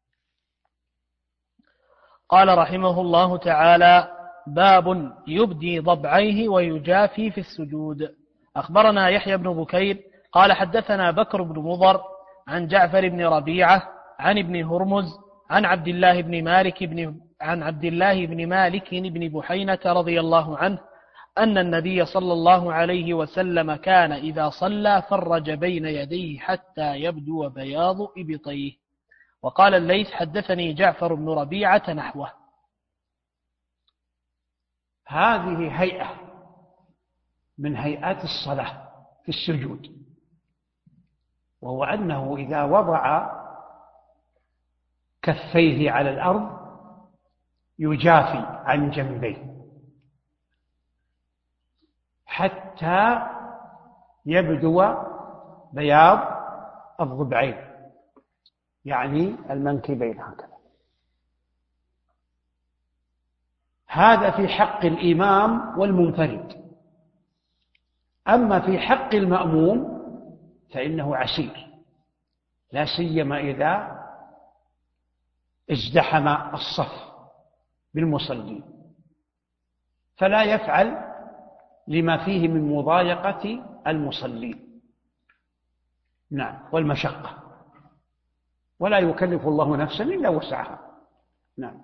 قال رحمه الله تعالى: باب يبدي ضبعيه ويجافي في السجود. أخبرنا يحيى بن بكير قال حدثنا بكر بن مضر عن جعفر بن ربيعة عن ابن هرمز عن عبد الله بن مالك بن عن عبد الله بن مالك بن بحينة رضي الله عنه أن النبي صلى الله عليه وسلم كان إذا صلى فرج بين يديه حتى يبدو بياض إبطيه. وقال الليث حدثني جعفر بن ربيعة نحوه. هذه هيئة من هيئات الصلاة في السجود، وهو أنه إذا وضع كفيه على الأرض يجافي عن جنبيه حتى يبدو بياض الضبعين، يعني المنكبين هكذا. هذا في حق الإمام والمنفرد. أما في حق المأموم فإنه عسير، لا سيما إذا ازدحم الصف بالمصلين، فلا يفعل لما فيه من مضايقة المصلين. نعم. والمشقة، ولا يكلف الله نفسا إلا وسعها. نعم.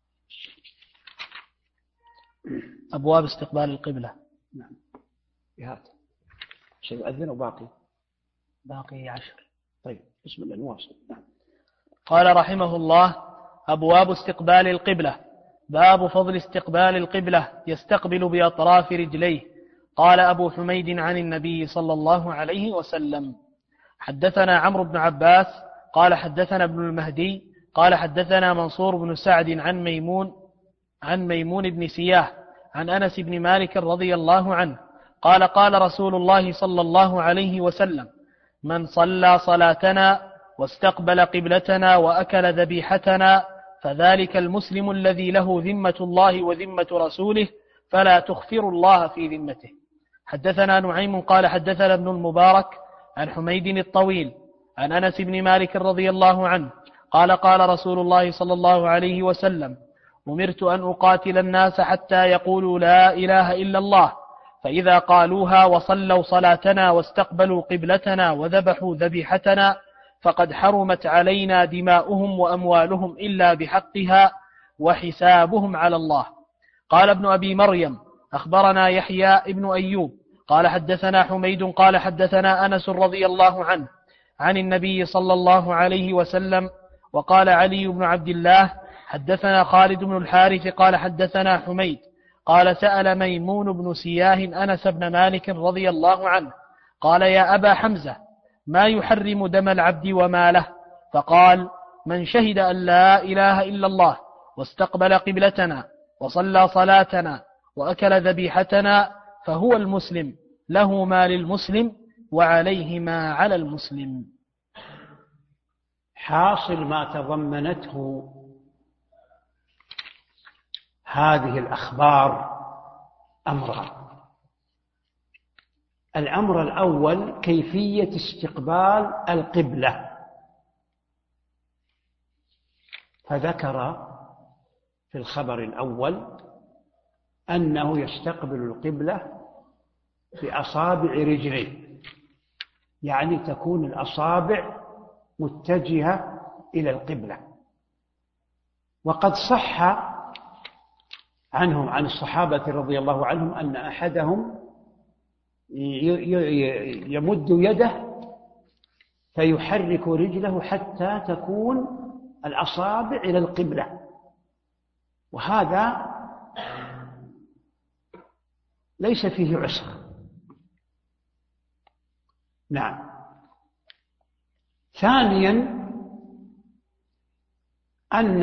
أبواب استقبال القبلة. نعم. هذا سيؤذن وباقي باقي عشر. طيب بسم الله نواصل. نعم. قال رحمه الله: أبواب استقبال القبلة. باب فضل استقبال القبلة، يستقبل بأطراف رجليه. قال أبو حميد عن النبي صلى الله عليه وسلم: حدثنا عمرو بن عباس قال حدثنا ابن المهدي قال حدثنا منصور بن سعد عن ميمون عن ميمون بن سياه عن أنس بن مالك رضي الله عنه قال: قال رسول الله صلى الله عليه وسلم: من صلى صلاتنا واستقبل قبلتنا وأكل ذبيحتنا فذلك المسلم الذي له ذمة الله وذمة رسوله فلا تخفر الله في ذمته. حدثنا نعيم قال حدثنا ابن المبارك عن حميد الطويل عن أنس بن مالك رضي الله عنه قال: قال رسول الله صلى الله عليه وسلم: أمرت أن أقاتل الناس حتى يقولوا لا إله إلا الله، فإذا قالوها وصلوا صلاتنا واستقبلوا قبلتنا وذبحوا ذبيحتنا فقد حرمت علينا دماؤهم وأموالهم إلا بحقها وحسابهم على الله. قال ابن أبي مريم: أخبرنا يحيى ابن أيوب قال حدثنا حميد قال حدثنا أنس رضي الله عنه عن النبي صلى الله عليه وسلم. وقال علي بن عبد الله: حدثنا خالد بن الحارث قال حدثنا حميد قال: سأل ميمون بن سياه أنس بن مالك رضي الله عنه قال: يا أبا حمزة، ما يحرم دم العبد وماله؟ فقال: من شهد أن لا إله إلا الله واستقبل قبلتنا وصلى صلاتنا وأكل ذبيحتنا فهو المسلم، له ما للمسلم وعليه ما على المسلم. حاصل ما تضمنته هذه الأخبار أمران: الأمر الأول كيفية استقبال القبلة، فذكر في الخبر الأول أنه يستقبل القبلة بأصابع رجليه، يعني تكون الأصابع متجهة إلى القبلة. وقد صح عنهم عن الصحابة رضي الله عنهم أن أحدهم يمد يده فيحرك رجله حتى تكون الأصابع إلى القبلة، وهذا ليس فيه عسر. نعم. ثانيا أن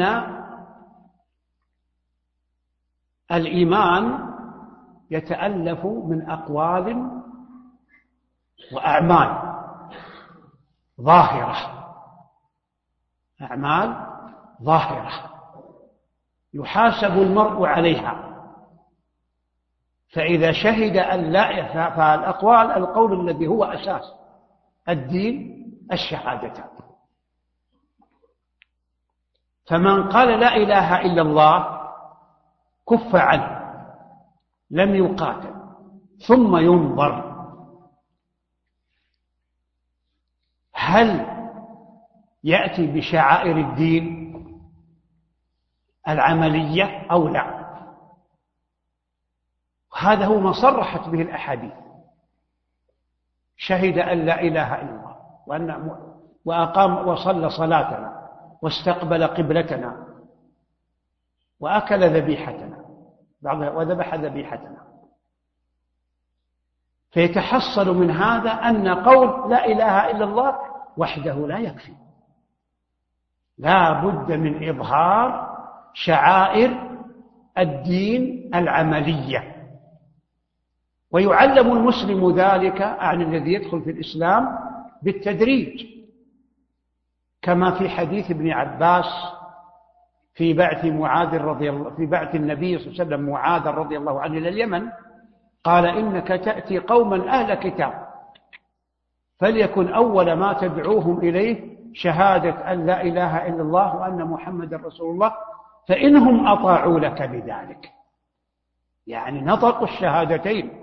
الإيمان يتألف من أقوال وأعمال ظاهرة، أعمال ظاهرة يحاسب المرء عليها. فإذا شهد أن لا، فالأقوال القول الذي هو أساس الدين الشهادتان. فمن قال لا إله إلا الله كف عنه، لم يقاتل، ثم ينظر هل يأتي بشعائر الدين العملية أو لا. هذا هو ما صرحت به الأحاديث. شهد أن لا إله إلا الله وأن وأقام وصلى صلاتنا واستقبل قبلتنا وأكل ذبيحتنا وذبح ذبيحتنا. فيتحصل من هذا أن قول لا إله إلا الله وحده لا يكفي، لا بد من إظهار شعائر الدين العملية. ويعلم المسلم ذلك عن الذي يدخل في الإسلام بالتدريج، كما في حديث ابن عباس في بعث معاذ رضي الله في بعث النبي صلى الله عليه وسلم معاذ رضي الله عنه إلى اليمن، قال إنك تأتي قوما أهل كتاب فليكن أول ما تدعوهم إليه شهادة أن لا إله إلا الله وأن محمد رسول الله، فإنهم أطاعوا لك بذلك، يعني نطقوا الشهادتين.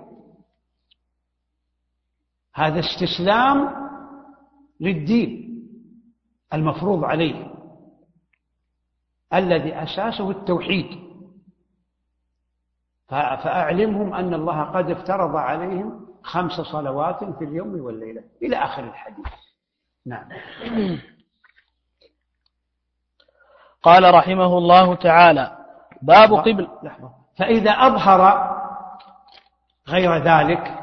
هذا استسلام للدين المفروض عليه الذي أساسه التوحيد. فأعلمهم أن الله قد افترض عليهم خمس صلوات في اليوم والليلة إلى آخر الحديث. نعم. قال رحمه الله تعالى: باب قبل. فإذا أظهر غير ذلك،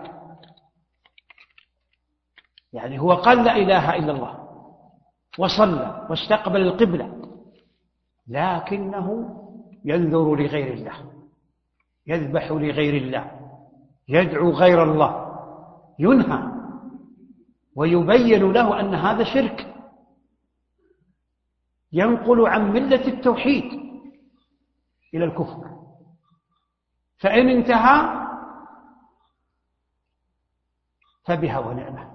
يعني هو قال لا إله إلا الله وصلى واستقبل القبلة، لكنه ينذر لغير الله، يذبح لغير الله، يدعو غير الله، ينهى ويبين له أن هذا شرك ينقل عن ملة التوحيد إلى الكفر. فإن انتهى فبها ونعمة،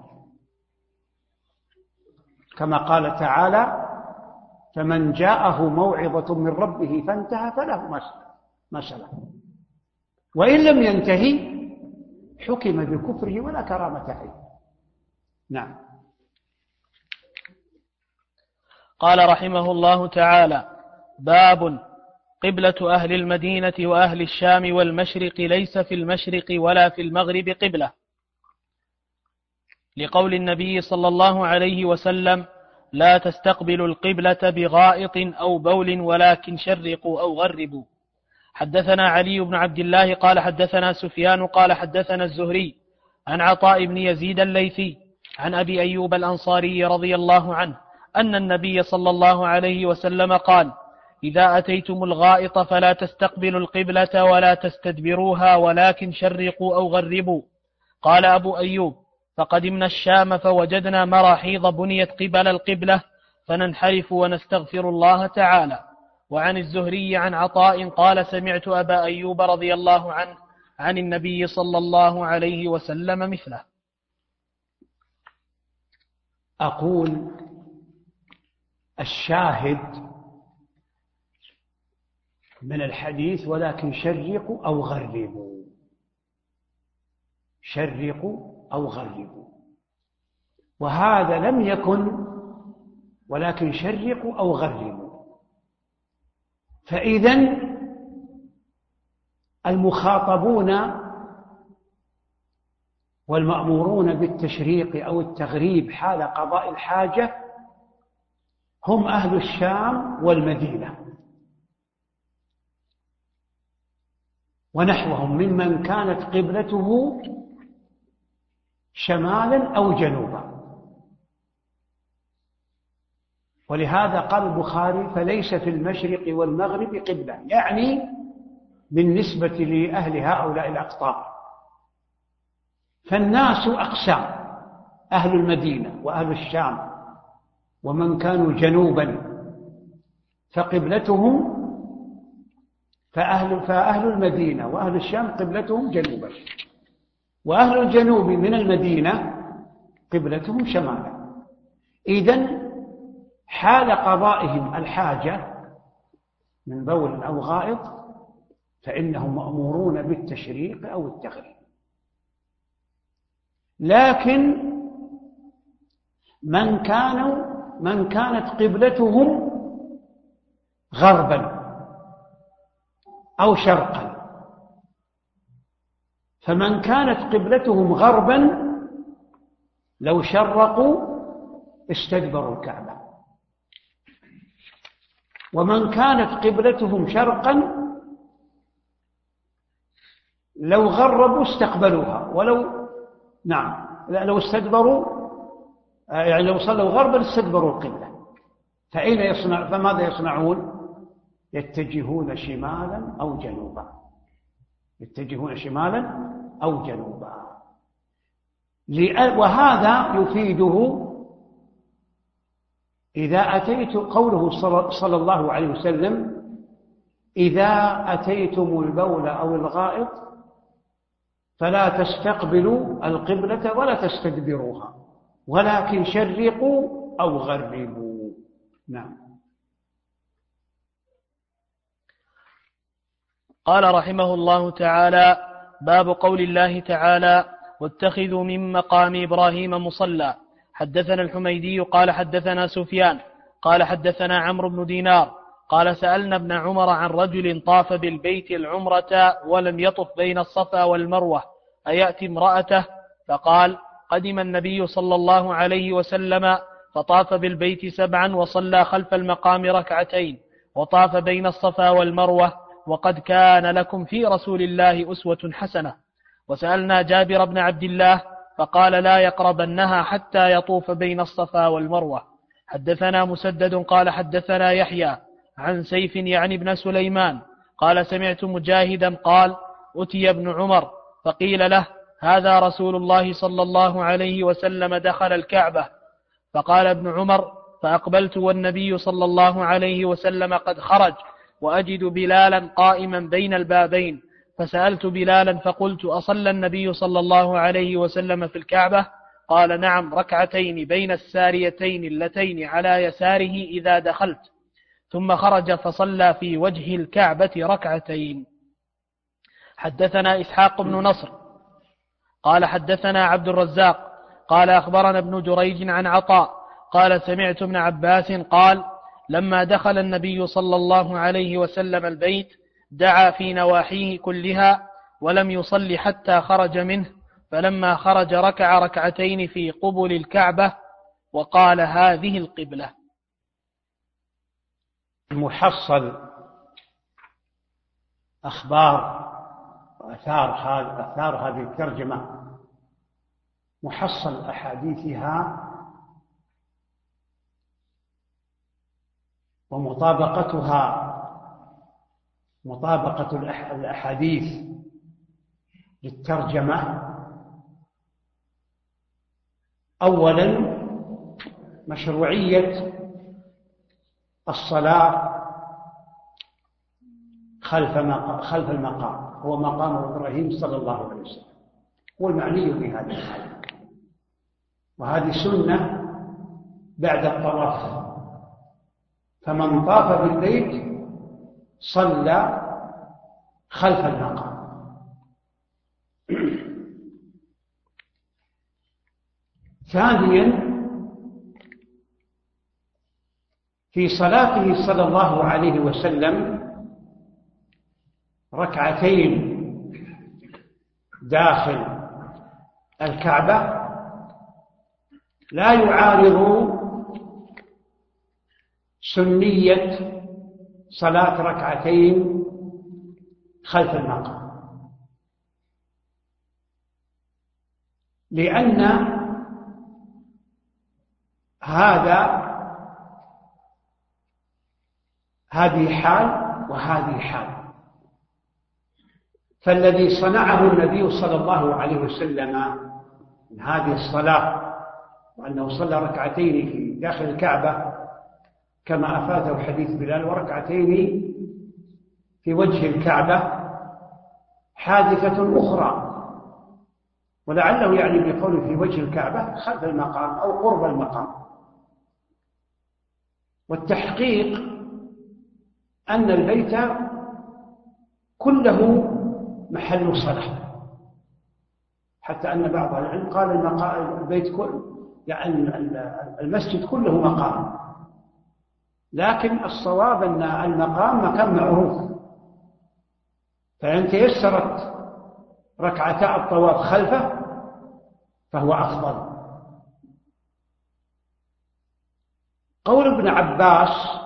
كما قال تعالى: فمن جاءه موعظة من ربه فانتهى فله ما سلف، وإن لم ينتهي حكم بكفره ولا كرامة عليه. نعم. قال رحمه الله تعالى: باب قبلة أهل المدينة وأهل الشام والمشرق ليس في المشرق ولا في المغرب قبلة، لقول النبي صلى الله عليه وسلم: لا تستقبلوا القبلة بغائط أو بول ولكن شرقوا أو غربوا. حدثنا علي بن عبد الله قال حدثنا سفيان قال حدثنا الزهري عن عطاء بن يزيد الليثي عن أبي أيوب الأنصاري رضي الله عنه أن النبي صلى الله عليه وسلم قال: إذا أتيتم الغائط فلا تستقبلوا القبلة ولا تستدبروها ولكن شرقوا أو غربوا. قال أبو أيوب: فقدمنا الشام فوجدنا مراحيض بنيت قبل القبلة فننحرف ونستغفر الله تعالى. وعن الزهري عن عطاء قال: سمعت أبا أيوب رضي الله عنه عن النبي صلى الله عليه وسلم مثله. أقول الشاهد من الحديث ولكن شرقوا أو غربوا، شرقوا أو غربوا، وهذا لم يكن ولكن شرقوا أو غربوا. فإذن المخاطبون والمأمورون بالتشريق أو التغريب حال قضاء الحاجة هم أهل الشام والمدينة ونحوهم ممن كانت قبلته شمالا أو جنوبا. ولهذا قال البخاري فليس في المشرق والمغرب قبلة، يعني بالنسبة لأهل هؤلاء الأقطار. فالناس أقسام: أهل المدينة وأهل الشام ومن كانوا جنوبا فقبلتهم فأهل, فأهل المدينة وأهل الشام قبلتهم جنوبا، وأهل الجنوب من المدينة قبلتهم شمالا. إذن حال قضائهم الحاجة من بول أو غائط فإنهم مأمورون بالتشريق أو التغريب. لكن من كانوا من كانت قبلتهم غربا أو شرقا، فمن كانت قبلتهم غربا لو شرقوا استدبروا الكعبة، ومن كانت قبلتهم شرقا لو غربوا استقبلوها، ولو نعم لو استدبروا يعني لو صلوا غربا استدبروا القبلة. فأين يصنع فماذا يصنعون؟ يتجهون شمالا أو جنوبا، يتجهون شمالا أو جنوبا. وهذا يفيده إذا أتيت قوله صلى الله عليه وسلم إذا أتيتم البول أو الغائط فلا تستقبلوا القبلة ولا تستدبروها ولكن شرقوا أو غربوا. نعم. قال رحمه الله تعالى: باب قول الله تعالى: واتخذوا من مقام إبراهيم مصلى. حدثنا الحميدي قال حدثنا سفيان قال حدثنا عمرو بن دينار قال سألنا ابن عمر عن رجل طاف بالبيت العمرة ولم يطف بين الصفا والمروة أيأتي امرأته؟ فقال: قدم النبي صلى الله عليه وسلم فطاف بالبيت سبعا وصلى خلف المقام ركعتين وطاف بين الصفا والمروة وقد كان لكم في رسول الله أسوة حسنة. وسألنا جابر بن عبد الله فقال: لا يقربنها حتى يطوف بين الصفا والمروة. حدثنا مسدد قال حدثنا يحيى عن سيف يعني ابن سليمان قال سمعت مجاهدا قال: أتي ابن عمر فقيل له: هذا رسول الله صلى الله عليه وسلم دخل الكعبة. فقال ابن عمر: فأقبلت والنبي صلى الله عليه وسلم قد خرج وأجد بلالا قائما بين البابين، فسألت بلالا فقلت: أصلى النبي صلى الله عليه وسلم في الكعبة؟ قال: نعم، ركعتين بين الساريتين اللتين على يساره إذا دخلت. ثم خرج فصلى في وجه الكعبة ركعتين. حدثنا إسحاق بن نصر قال حدثنا عبد الرزاق قال أخبرنا ابن جريج عن عطاء قال سمعت ابن عباس قال: لما دخل النبي صلى الله عليه وسلم البيت دعا في نواحيه كلها ولم يصل حتى خرج منه، فلما خرج ركع ركعتين في قبل الكعبة وقال: هذه القبلة. المحصل أخبار وأثار أثار هذه الترجمة، محصل أحاديثها ومطابقتها مطابقة الأحاديث للترجمة. أولا مشروعية الصلاة خلف خلف المقام، هو مقام إبراهيم صلى الله عليه وسلم، والمعني بهذه الحالة. وهذه سنة بعد الطواف، فمن طاف بالبيت صلى خلف المقام. ثانيا، في صلاته صلى الله عليه وسلم ركعتين داخل الكعبة لا يعارض سنية صلاة ركعتين خلف المقام، لأن هذا هذه حال وهذه حال. فالذي صنعه النبي صلى الله عليه وسلم من هذه الصلاة، وأنه صلى ركعتين في داخل الكعبة كما أفاده حديث بلال، وركعتين في وجه الكعبة، حادثة أخرى، ولعله يعني بقوله في وجه الكعبة خلف المقام أو قرب المقام. والتحقيق أن البيت كله محل صلاة، حتى أن بعض العلم قال البيت كله يعني المسجد كله مقام، لكن الصواب أن المقام مكان معروف، فإن تيسرت ركعتا الطواف خلفه فهو أفضل. قول ابن عباس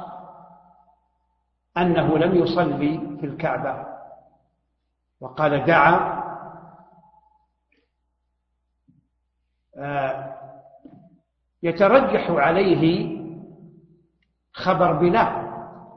أنه لم يصلي في الكعبة وقال دعا، يترجح عليه خبر بلال.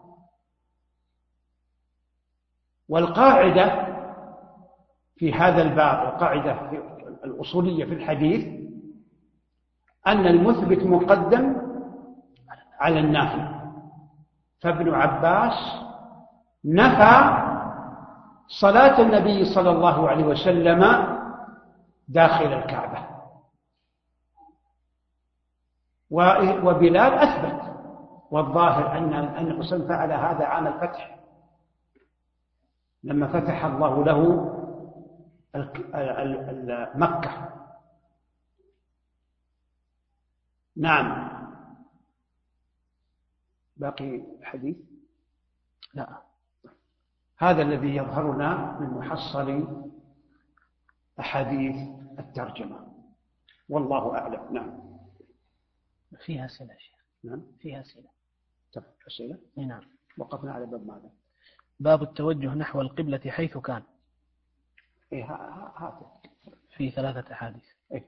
والقاعدة في هذا الباب، القاعدة الأصولية في الحديث، أن المثبت مقدم على النافي، فابن عباس نفى صلاة النبي صلى الله عليه وسلم داخل الكعبة، وبلال أثبت. والظاهر أن أن حسن فعل هذا عام الفتح، لما فتح الله له مكة. نعم. باقي الحديث؟ لا، هذا الذي يظهرنا من محصل أحاديث الترجمة، والله أعلم. نعم. فيها أسئلة يا شيخ. نعم فيها أسئلة. طب أسئلة؟ نعم. وقفنا على باب ماذا؟ باب التوجه نحو القبلة حيث كان. إيه هذا في ثلاثة أحاديث. إيه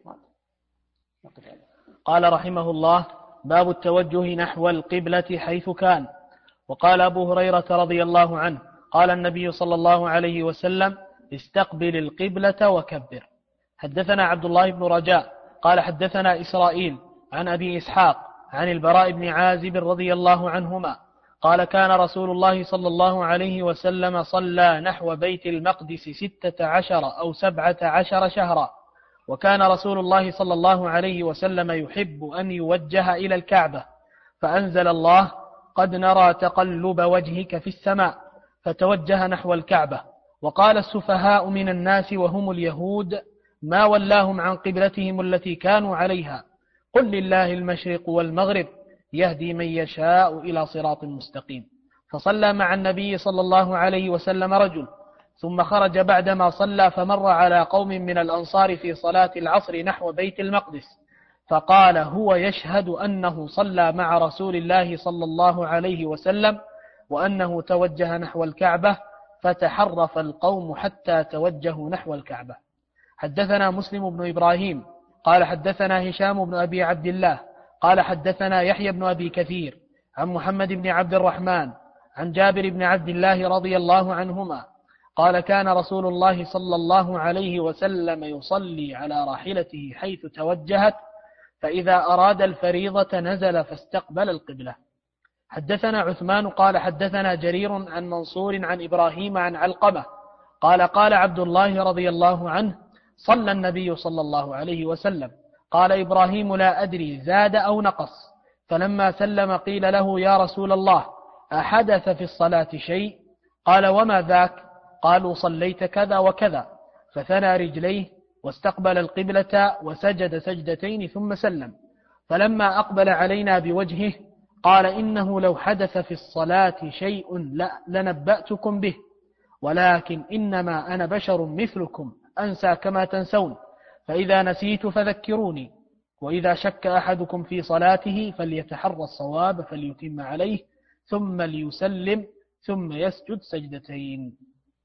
هذا. قال رحمه الله: باب التوجه نحو القبلة حيث كان. وقال أبو هريرة رضي الله عنه: قال النبي صلى الله عليه وسلم: استقبل القبلة وكبر. حدثنا عبد الله بن رجاء قال حدثنا إسرائيل عن أبي إسحاق عن البراء بن عازب رضي الله عنهما قال: كان رسول الله صلى الله عليه وسلم صلى نحو بيت المقدس ستة عشر أو سبعة عشر شهرا، وكان رسول الله صلى الله عليه وسلم يحب أن يوجه إلى الكعبة، فأنزل الله: قد نرى تقلب وجهك في السماء، فتوجه نحو الكعبة. وقال السفهاء من الناس وهم اليهود: ما ولاهم عن قبلتهم التي كانوا عليها، قل لله المشرق والمغرب يهدي من يشاء إلى صراط مستقيم. فصلى مع النبي صلى الله عليه وسلم رجل، ثم خرج بعدما صلى فمر على قوم من الأنصار في صلاة العصر نحو بيت المقدس، فقال: هو يشهد أنه صلى مع رسول الله صلى الله عليه وسلم وأنه توجه نحو الكعبة، فتحرف القوم حتى توجهوا نحو الكعبة. حدثنا مسلم بن إبراهيم قال حدثنا هشام بن أبي عبد الله قال حدثنا يحيى بن أبي كثير عن محمد بن عبد الرحمن عن جابر بن عبد الله رضي الله عنهما قال: كان رسول الله صلى الله عليه وسلم يصلي على راحلته حيث توجهت، فإذا أراد الفريضة نزل فاستقبل القبلة. حدثنا عثمان قال حدثنا جرير عن منصور عن إبراهيم عن علقمة قال: قال عبد الله رضي الله عنه: صلى النبي صلى الله عليه وسلم. قال إبراهيم: لا أدري زاد أو نقص، فلما سلم قيل له: يا رسول الله، أحدث في الصلاة شيء؟ قال: وما ذاك؟ قالوا: صليت كذا وكذا. فثنى رجليه واستقبل القبلة وسجد سجدتين ثم سلم. فلما أقبل علينا بوجهه قال: إنه لو حدث في الصلاة شيء لنبأتكم به، ولكن إنما أنا بشر مثلكم أنسى كما تنسون، فإذا نسيت فذكروني، وإذا شك أحدكم في صلاته فليتحرى الصواب فليتم عليه، ثم ليسلم ثم يسجد سجدتين.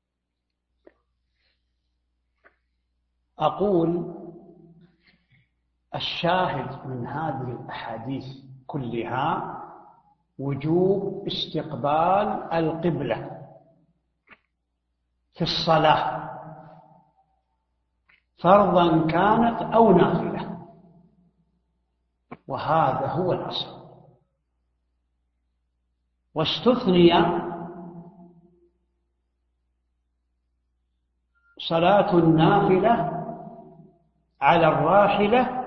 أقول الشاهد من هذه الأحاديث كلها وجوب استقبال القبلة في الصلاة، فرضا كانت أو نافلة، وهذا هو الأصل. واستثني صلاة النافلة على الراحلة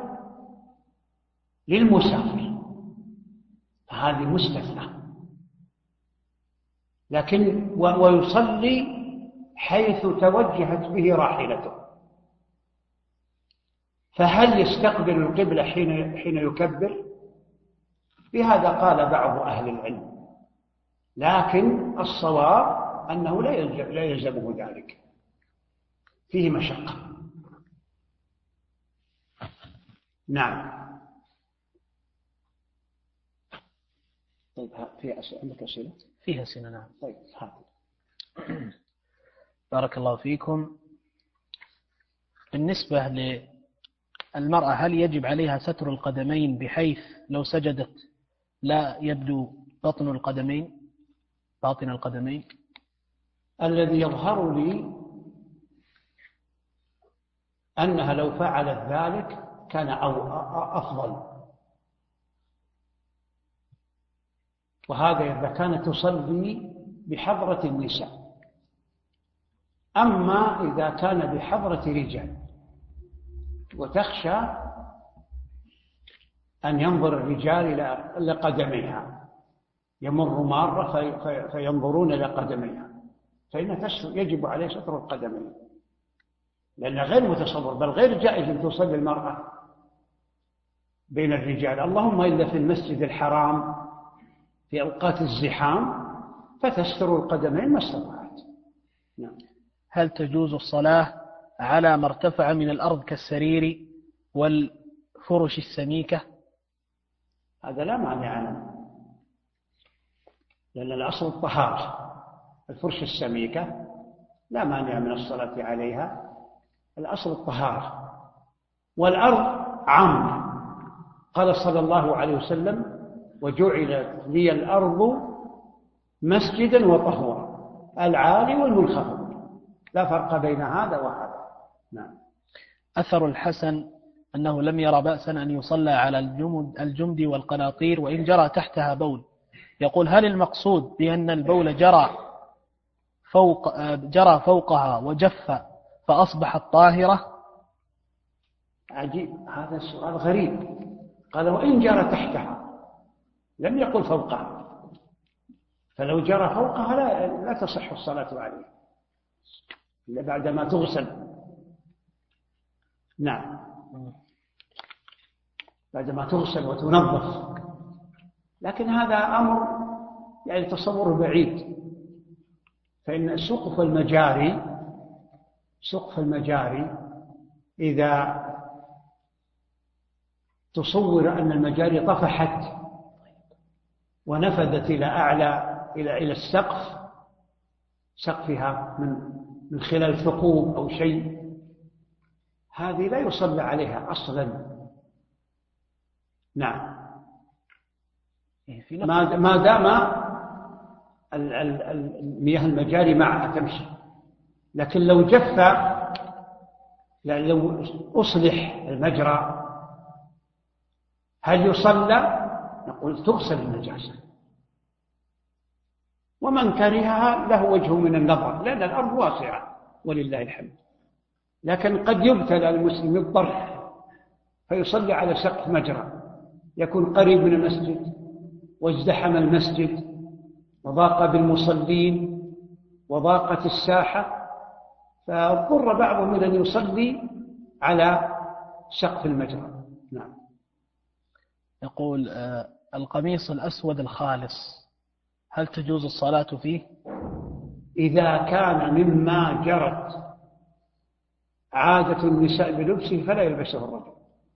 للمسافر، فهذه مستثنى، لكن ويصلي حيث توجهت به راحلته. فهل يستقبل القبلة حين حين يكبر؟ بهذا قال بعض أهل العلم، لكن الصواب أنه لا يلزمه ذلك، فيه مشقة. نعم. طيب، في أسئلة؟ عندك أسئلة؟ فيها أسئلة. نعم. طيب، هات. بارك الله فيكم. بالنسبة للمرأة، هل يجب عليها ستر القدمين بحيث لو سجدت لا يبدو بطن القدمين باطن القدمين؟ الذي يظهر لي أنها لو فعلت ذلك كان أو أفضل، وهذا إذا كانت تصلي بحضرة النساء. أما إذا كان بحضرة رجال وتخشى أن ينظر الرجال إلى قدميها، يمر مارة فينظرون إلى قدميها، فإن يجب عليه ستر القدمين، لأنه غير متصور، بل غير جائز أن تصلي المرأة بين الرجال، اللهم إلا في المسجد الحرام في أوقات الزحام فتستر القدمين ما استطاعت. نعم. هل تجوز الصلاة على ما ارتفع من الأرض كالسرير والفرش السميكة؟ هذا لا مانع عنه، لأن الأصل الطهارة. الفرش السميكة لا مانع من الصلاة عليها، الأصل الطهارة. والأرض عامة، قال صلى الله عليه وسلم: وجعلت لي الأرض مسجدا وطهورا، العالي والمنخفض، لا فرق بين هذا وهذا. نعم. أثر الحسن أنه لم يرى بأسا أن يصلى على الجمد, الجمد والقناطير وإن جرى تحتها بول. يقول: هل المقصود بأن البول جرى فوق جرى فوقها وجف فأصبحت طاهرة؟ عجيب، هذا السؤال غريب. قال: وإن جرى تحتها، لم يقل فوقها، فلو جرى فوقها لا, لا تصح الصلاة عليه إلا بعدما تغسل. نعم، بعدما تغسل وتنظف. لكن هذا أمر يعني تصور بعيد، فإن سقف المجاري سقف المجاري إذا تصور أن المجاري طفحت ونفذت إلى أعلى إلى إلى السقف سقفها من من خلال ثقوب أو شيء، هذه لا يصلى عليها أصلا. نعم، ما دام المياه المجاري معها تمشي. لكن لو جف، يعني لو أصلح المجرى، هل يصلى؟ نقول تغسل النجاسة، ومن كرهها له وجه من النظر، لأن الأرض واسعة ولله الحمد. لكن قد يبتلى المسلم بالضر فيصلي على سقف مجرى، يكون قريب من المسجد وازدحم المسجد وضاق بالمصلين وضاقت الساحة، فاضطر بعضهم إلى أن يصلي على سقف المجرى. نعم. يقول القميص الأسود الخالص هل تجوز الصلاة فيه؟ إذا كان مما جرت عادة النساء بلبسه فلا يلبسه الرجل،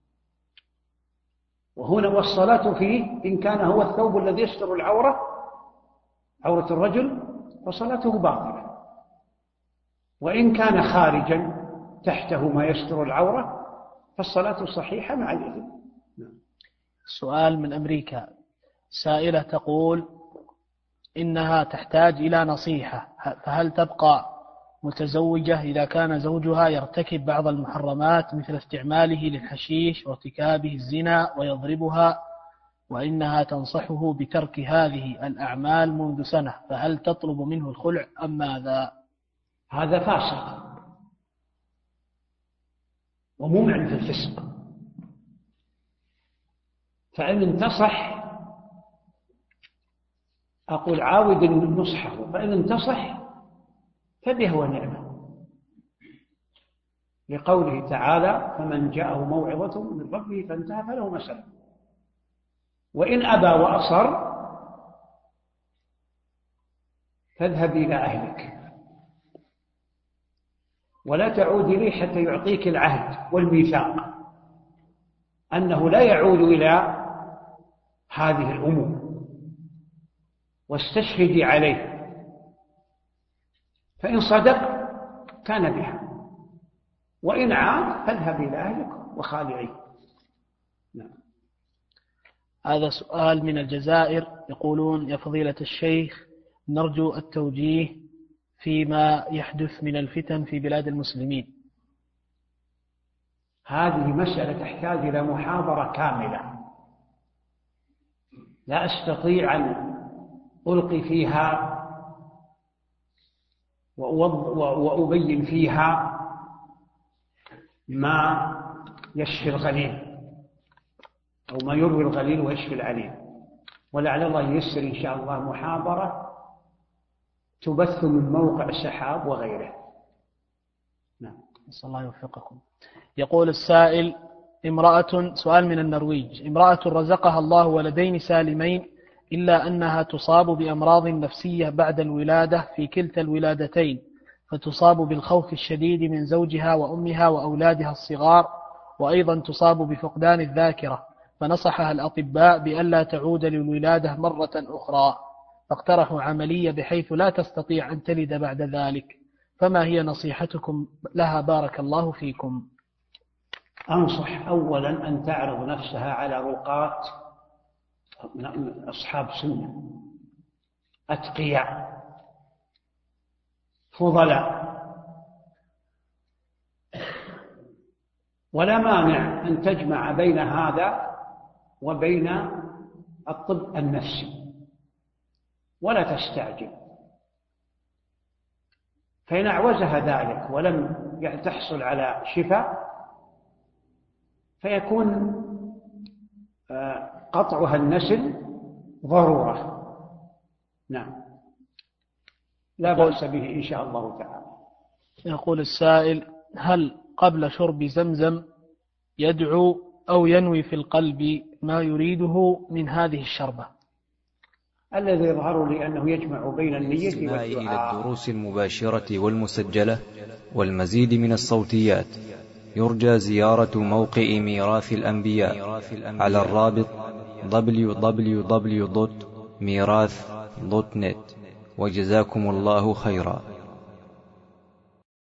وهنا والصلاة فيه إن كان هو الثوب الذي يستر العورة عورة الرجل فصلاته باطلة، وإن كان خارجا تحته ما يستر العورة فالصلاة صحيحة مع الإذن. سؤال من أمريكا، سائلة تقول إنها تحتاج إلى نصيحة، فهل تبقى متزوجة إذا كان زوجها يرتكب بعض المحرمات مثل استعماله للحشيش وارتكابه الزنا ويضربها، وإنها تنصحه بترك هذه الأعمال منذ سنة، فهل تطلب منه الخلع أم ماذا؟ هذا فاسق وممعن في الفسق، فإن انتصح أقول عاود نصحه، فإن انتصح فبه ونعمه، لقوله تعالى فمن جاءه موعظة من ربه فانتهى فله ما سلف، وإن أبى وأصر فاذهب إلى أهلك ولا تعود إليه حتى يعطيك العهد والميثاق أنه لا يعود إلى هذه الأمور، واستشهدي عليه، فإن صدق كان بها، وإن عاد فاذهب إلى أهلك وخالعيه. نعم. هذا سؤال من الجزائر، يقولون يا فضيلة الشيخ نرجو التوجيه فيما يحدث من الفتن في بلاد المسلمين. هذه مسألة تحتاج إلى محاضرة كاملة، لا أستطيع أن ألقي فيها وأبين فيها ما يشفي الغليل أو ما يروي الغليل ويشفي العليل، ولعل الله ييسر إن شاء الله محاضرة تبث من موقع السحاب وغيره. نعم. نسأل الله يوفقكم. يقول السائل امرأة، سؤال من النرويج، امرأة رزقها الله ولدين سالمين إلا أنها تصاب بأمراض نفسية بعد الولادة في كلتا الولادتين، فتصاب بالخوف الشديد من زوجها وأمها وأولادها الصغار، وأيضا تصاب بفقدان الذاكرة، فنصحها الأطباء بألا تعود للولادة مرة أخرى، فاقترحوا عملية بحيث لا تستطيع أن تلد بعد ذلك، فما هي نصيحتكم لها بارك الله فيكم؟ أنصح أولا أن تعرض نفسها على رقاة أصحاب سنة أتقياء فضلاء، ولا مانع أن تجمع بين هذا وبين الطب النفسي، ولا تستعجل، فإن أعوزها ذلك ولم تحصل على شفاء فيكون قطعها النسل ضرورة. نعم، لا بأس به إن شاء الله تعالى. يقول السائل هل قبل شرب زمزم يدعو أو ينوي في القلب ما يريده من هذه الشربة؟ الذي يظهر لي أنه يجمع بين النية والدعاء. إلى الدروس المباشرة والمسجلة والمزيد من الصوتيات يرجى زيارة موقع ميراث الأنبياء على الرابط دبليو دبليو دبليو دوت ميراث دوت نت. وجزاكم الله خيرا.